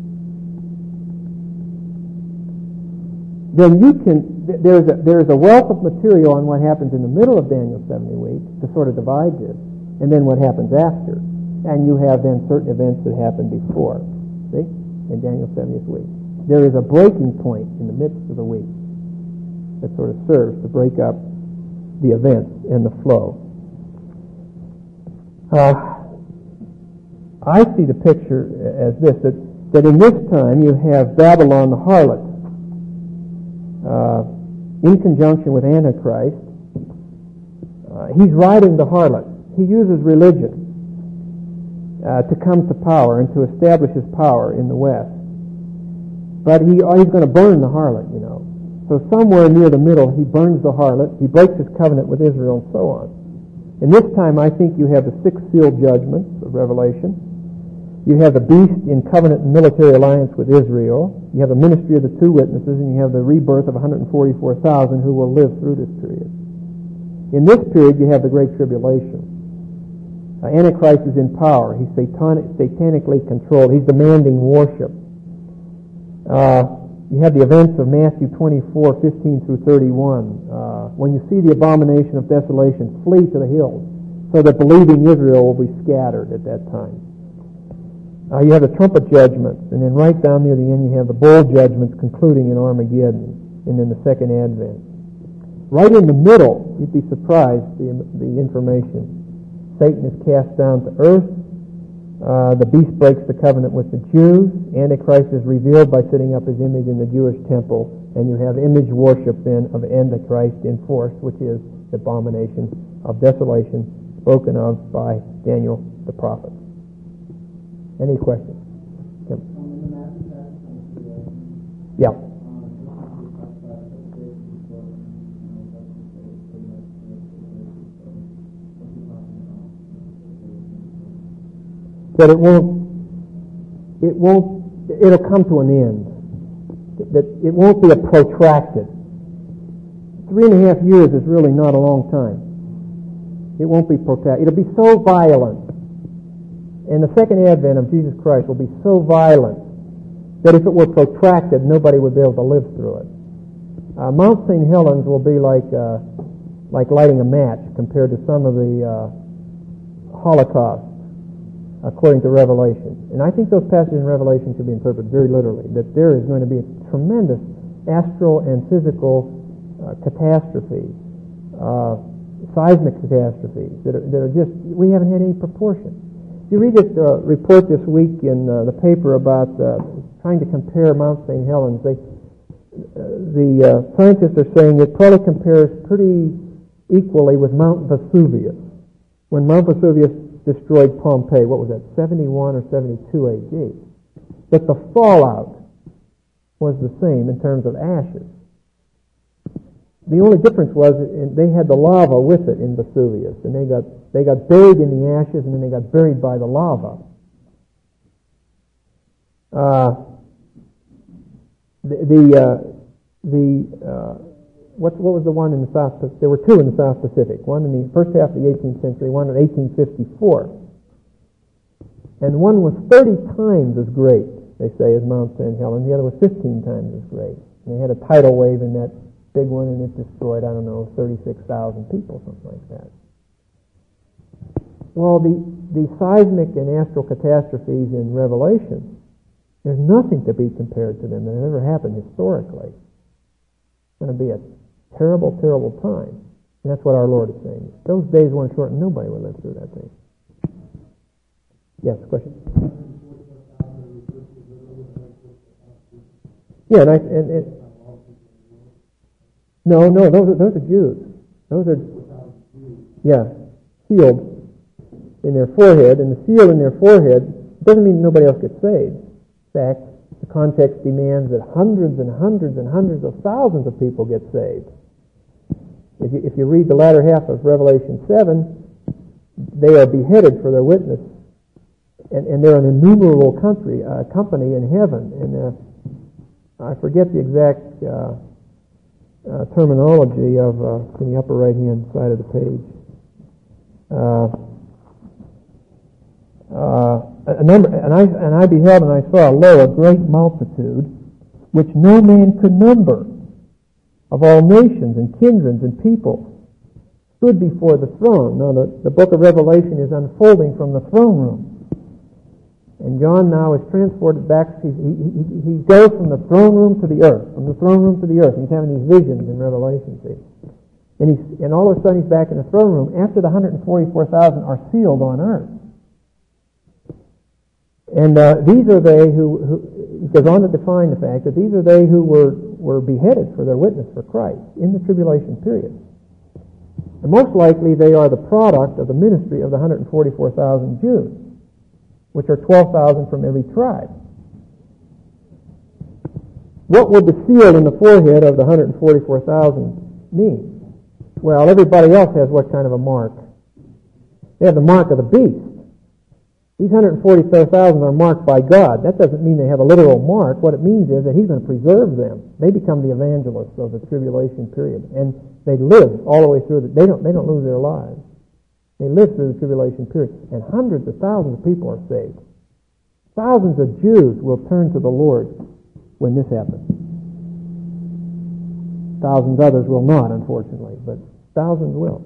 Then you can, there's a, there's a wealth of material on what happens in the middle of Daniel's seventy weeks to sort of divide this, and then what happens after. And you have then certain events that happen before, see, in Daniel's seventieth week. There is a breaking point in the midst of the week that sort of serves to break up the events and the flow. Uh, I see the picture as this, that, that in this time you have Babylon the harlot, Uh, in conjunction with Antichrist. Uh, he's riding the harlot. He uses religion uh, to come to power and to establish his power in the West. But he, oh, he's going to burn the harlot, you know. So somewhere near the middle, he burns the harlot, he breaks his covenant with Israel, and so on. And this time, I think you have the six sealed judgments of Revelation. You have the beast in covenant and military alliance with Israel. You have the ministry of the two witnesses, and you have the rebirth of one hundred forty-four thousand who will live through this period. In this period, you have the Great Tribulation. Uh, Antichrist is in power. He's satanic, satanically controlled. He's demanding worship. Uh, you have the events of Matthew twenty-four, fifteen through thirty-one. Uh, when you see the abomination of desolation, flee to the hills, so that believing Israel will be scattered at that time. Uh, you have the trumpet judgments, and then right down near the end you have the bowl judgments concluding in Armageddon, and then the second advent. Right in the middle, you'd be surprised, the, the information. Satan is cast down to earth. Uh, the beast breaks the covenant with the Jews. Antichrist is revealed by setting up his image in the Jewish temple, and you have image worship then of Antichrist in force, which is the abomination of desolation spoken of by Daniel the prophet. Any questions? Yep. Yeah. But it won't, it won't, it'll come to an end. that it won't be a protracted. Three and a half years is really not a long time. It won't be protracted. It'll be so violent. And the second advent of Jesus Christ will be so violent that if it were protracted, nobody would be able to live through it. Uh, Mount Saint Helens will be like uh, like lighting a match compared to some of the uh, Holocaust, according to Revelation. And I think those passages in Revelation should be interpreted very literally, that there is going to be a tremendous astral and physical uh, catastrophes, uh, seismic catastrophes that are, that are just, we haven't had any proportion. You read this uh, report this week in uh, the paper about uh, trying to compare Mount Saint Helens. They, uh, the uh, scientists are saying it probably compares pretty equally with Mount Vesuvius. When Mount Vesuvius destroyed Pompeii, what was that, seventy-one or seventy-two A D? But the fallout was the same in terms of ashes. The only difference was in, they had the lava with it in Vesuvius, and they got they got buried in the ashes, and then they got buried by the lava. Uh, the the, uh, the uh, what what was the one in the South? There were two in the South Pacific. One in the first half of the eighteenth century, one in eighteen fifty-four, and one was thirty times as great, they say, as Mount Saint Helens. The other was fifteen times as great. And they had a tidal wave in that big one, and it destroyed, I don't know, thirty-six thousand people, something like that. Well, the, the seismic and astral catastrophes in Revelation, there's nothing to be compared to them that have ever happened historically. It's going to be a terrible, terrible time. And that's what our Lord is saying. Those days weren't short, and nobody would live through that thing. Yes, question? Yeah, and, I, and it, no, no, those are, those are Jews. Those are, yeah, sealed in their forehead, and the seal in their forehead doesn't mean nobody else gets saved. In fact, the context demands that hundreds and hundreds and hundreds of thousands of people get saved. If you, if you read the latter half of Revelation seven, they are beheaded for their witness, and, and they're an innumerable country, uh, company in heaven. And uh, I forget the exact uh, uh, terminology of uh, in the upper right-hand side of the page. Uh, Uh, a number, and I and I beheld and I saw, lo, a great multitude, which no man could number, of all nations and kindreds and peoples, stood before the throne. Now, the, the book of Revelation is unfolding from the throne room, and John now is transported back. He, he, he goes from the throne room to the earth, from the throne room to the earth. And he's having these visions in Revelation, see, and he's and all of a sudden he's back in the throne room after the one hundred forty-four thousand are sealed on earth. And uh, these are they who, who, he goes on to define the fact that these are they who were, were beheaded for their witness for Christ in the tribulation period. And most likely they are the product of the ministry of the one hundred forty-four thousand Jews, which are twelve thousand from every tribe. What would the seal in the forehead of the one hundred forty-four thousand mean? Well, everybody else has what kind of a mark? They have the mark of the beast. These one hundred forty-four thousand are marked by God. That doesn't mean they have a literal mark. What it means is that He's going to preserve them. They become the evangelists of the tribulation period, and they live all the way through. The, they don't. They don't lose their lives. They live through the tribulation period, and hundreds of thousands of people are saved. Thousands of Jews will turn to the Lord when this happens. Thousands others will not, unfortunately, but thousands will.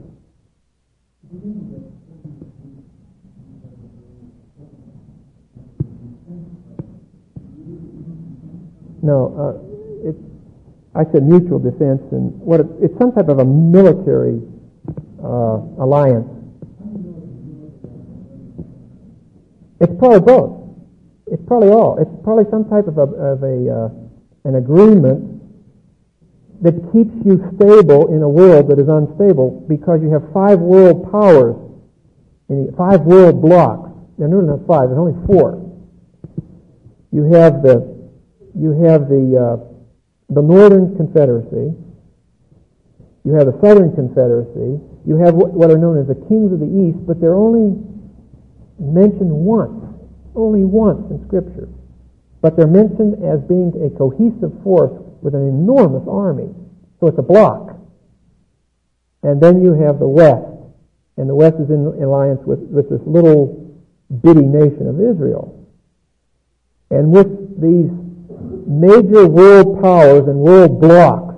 No, uh, it, I said mutual defense, and what it, it's some type of a military uh, alliance. It's probably both. It's probably all. It's probably some type of a, of a uh, an agreement that keeps you stable in a world that is unstable, because you have five world powers, and five world blocks. They're not five. There's only four. You have the You have the uh, the Northern Confederacy. You have the Southern Confederacy. You have what, what are known as the Kings of the East, but they're only mentioned once, only once in Scripture. but they're mentioned as being a cohesive force with an enormous army. So it's a block. And then you have the West, and the West is in alliance with, with this little bitty nation of Israel. And with these major world powers and world blocks,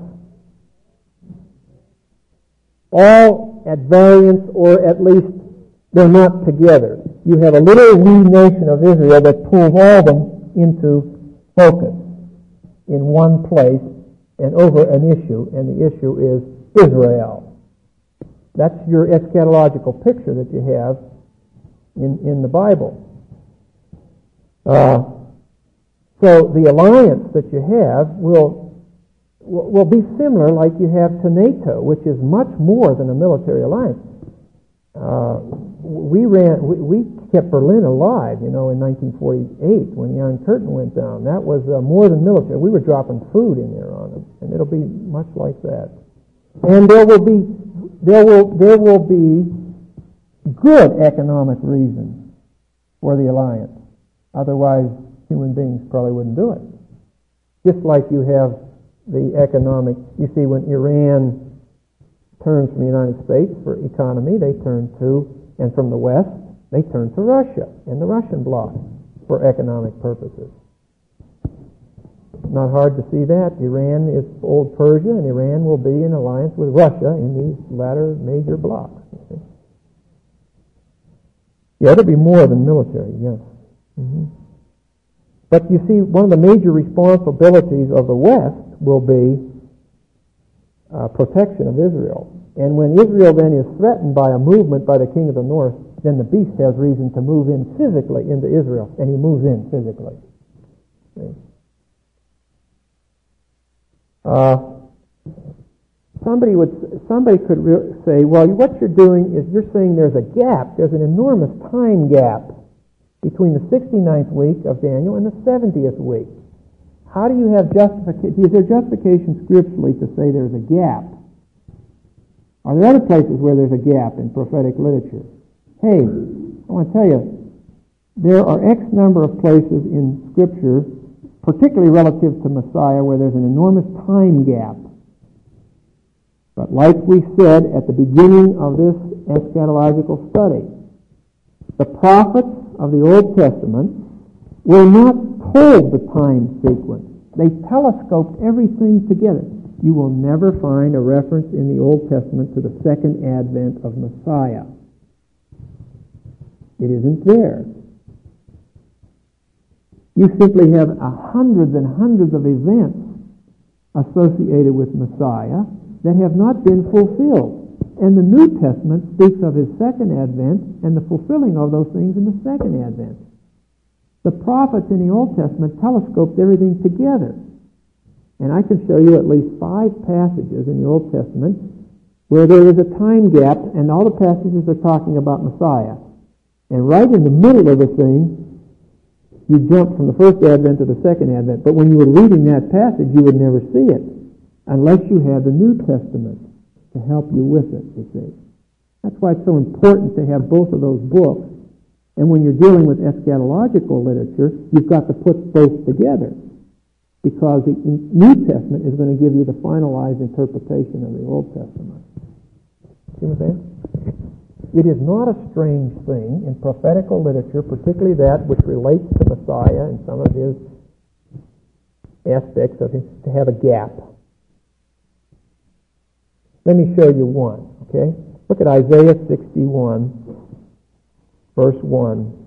all at variance, or at least they're not together. You have a little wee nation of Israel that pulls all of them into focus in one place and over an issue, and the issue is Israel. That's your eschatological picture that you have in, in the Bible. Uh, so the alliance that you have will, will will be similar like you have to NATO, which is much more than a military alliance. Uh, we ran, we, we kept Berlin alive, you know, in nineteen forty-eight when the Iron Curtain went down. That was uh, more than military. We were dropping food in there on them, and it'll be much like that. And there will be, there will, there will be good economic reasons for the alliance. Otherwise, human beings probably wouldn't do it. Just like you have the economic, you see, when Iran turns from the United States for economy, they turn to, and from the West, they turn to Russia and the Russian bloc for economic purposes. Not hard to see that. Iran is old Persia, and Iran will be in alliance with Russia in these latter major blocs. You see. Yeah, it'll be more than military, yes. Mm-hmm. But you see, one of the major responsibilities of the West will be uh, protection of Israel. And when Israel then is threatened by a movement by the king of the north, then the beast has reason to move in physically into Israel, and he moves in physically. See? Uh, somebody would, somebody could re- say, well, what you're doing is you're saying there's a gap, there's an enormous time gap between the sixty-ninth week of Daniel and the seventieth week. How do you have justification? Is there justification scripturally to say there's a gap? Are there other places where there's a gap in prophetic literature? Hey, I want to tell you, there are X number of places in Scripture, particularly relative to Messiah, where there's an enormous time gap. But like we said at the beginning of this eschatological study, the prophets of the Old Testament were not told the time sequence. They telescoped everything together. You will never find a reference in the Old Testament to the second advent of Messiah. It isn't there. You simply have a hundreds and hundreds of events associated with Messiah that have not been fulfilled. And the New Testament speaks of his second advent and the fulfilling of those things in the second advent. The prophets in the Old Testament telescoped everything together. And I can show you at least five passages in the Old Testament where there is a time gap, and all the passages are talking about Messiah. And right in the middle of the thing, you jump from the first advent to the second advent. But when you were reading that passage, you would never see it unless you had the New Testament to help you with it, you see. That's why it's so important to have both of those books. And when you're dealing with eschatological literature, you've got to put both together, because the New Testament is going to give you the finalized interpretation of the Old Testament. See what I'm saying? It is not a strange thing in prophetical literature, particularly that which relates to Messiah and some of his aspects of him, to have a gap. Let me show you one, okay? Look at Isaiah sixty-one, verse one.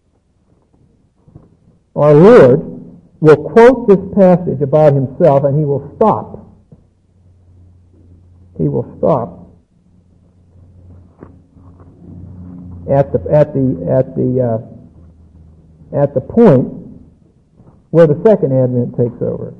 Our Lord will quote this passage about himself, and he will stop. He will stop at the at the at the uh, at the point where the second advent takes over.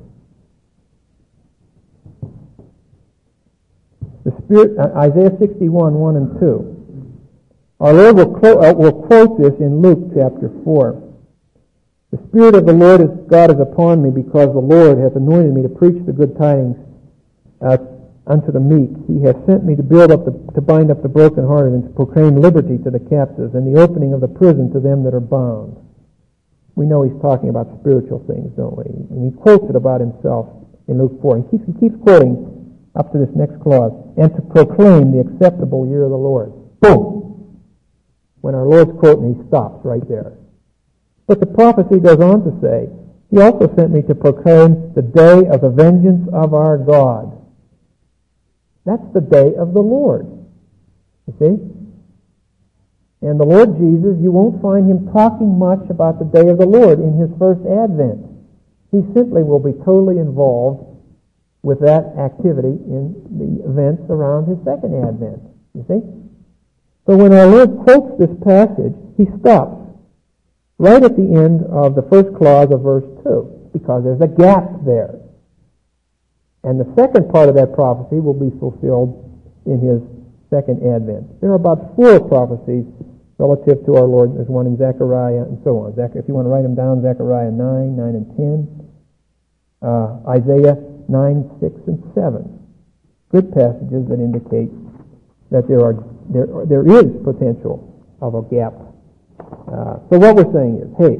The Spirit, uh, Isaiah sixty-one, one and two. Our Lord will, clo- uh, will quote this in Luke chapter four. The Spirit of the Lord is, God is upon me, because the Lord hath anointed me to preach the good tidings uh, unto the meek. He hath sent me to build up, the, to bind up the brokenhearted, and to proclaim liberty to the captives, and the opening of the prison to them that are bound. we know he's talking about spiritual things, don't we? And he quotes it about himself in Luke four. And he keeps, he keeps quoting up to this next clause, and to proclaim the acceptable year of the Lord. Boom! When our Lord's quoting, he stops right there. But the prophecy goes on to say, he also sent me to proclaim the day of the vengeance of our God. That's the day of the Lord. You see? And the Lord Jesus, you won't find him talking much about the day of the Lord in his first advent. He simply will be totally involved with that activity in the events around his second advent. You see? So when our Lord quotes this passage, he stops right at the end of the first clause of verse two, because there's a gap there. And the second part of that prophecy will be fulfilled in his second advent. There are about four prophecies relative to our Lord. There's one in Zechariah and so on. If you want to write them down, Zechariah nine, nine and ten, uh, Isaiah nine, six, and seven. Good passages that indicate that there are there there is potential of a gap. Uh, so what we're saying is, hey,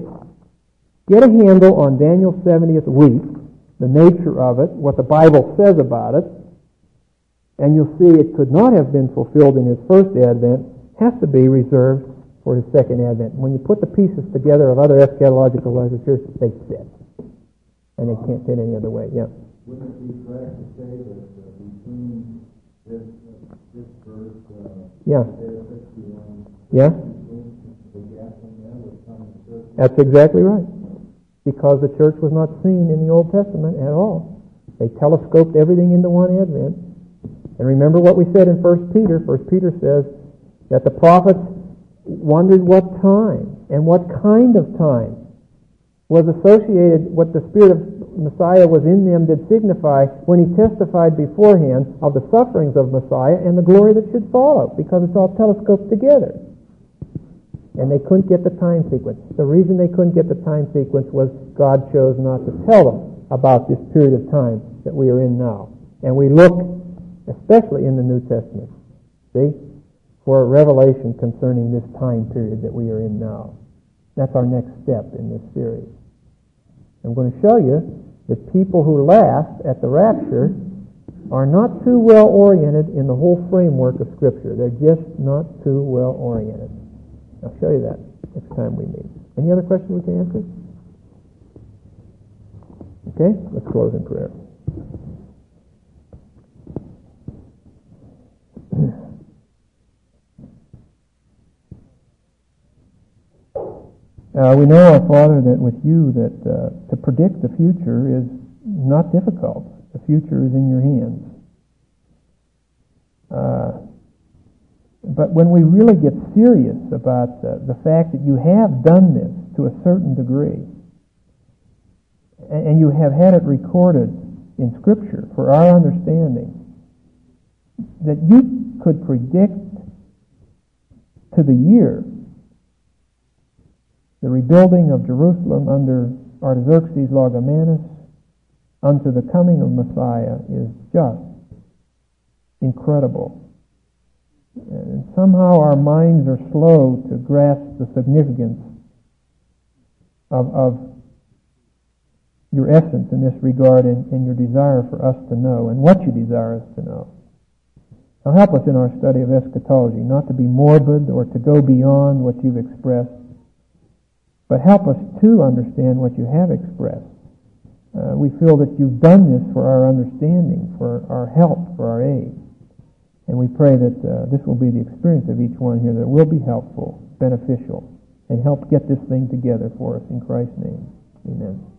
get a handle on Daniel's seventieth week, the nature of it, what the Bible says about it, and you'll see it could not have been fulfilled in his first advent, has to be reserved for his second advent. When you put the pieces together of other eschatological literature, they fit. And they can't fit any other way. Yeah. Wouldn't it be correct to say that uh, between this uh, this verse, uh, yeah. Isaiah sixty-one, yeah. the gap in there was coming to church? That's exactly right. Because the church was not seen in the Old Testament at all. They telescoped everything into one advent. And remember what we said in First Peter. First Peter says that the prophets wondered what time and what kind of time was associated, what the Spirit of Messiah was in them did signify when he testified beforehand of the sufferings of Messiah and the glory that should follow, because it's all telescoped together. And they couldn't get the time sequence. The reason they couldn't get the time sequence was God chose not to tell them about this period of time that we are in now. And we look, especially in the New Testament, see, for a revelation concerning this time period that we are in now. That's our next step in this series. I'm going to show you that people who laugh at the rapture are not too well oriented in the whole framework of Scripture. They're just not too well oriented. I'll show you that next time we meet. Any other questions we can answer? Okay, let's close in prayer. Uh, we know, our Father, that with you that uh, to predict the future is not difficult. The future is in your hands. Uh, but when we really get serious about uh, the fact that you have done this to a certain degree, and, and you have had it recorded in Scripture for our understanding, that you could predict to the year the rebuilding of Jerusalem under Artaxerxes Longomanus unto the coming of Messiah is just incredible. And somehow our minds are slow to grasp the significance of, of your essence in this regard and, and your desire for us to know and what you desire us to know. Now help us in our study of eschatology not to be morbid or to go beyond what you've expressed, but help us to understand what you have expressed. Uh, we feel that you've done this for our understanding, for our help, for our aid. And we pray that uh, this will be the experience of each one here, that it will be helpful, beneficial, and help get this thing together for us in Christ's name. Amen.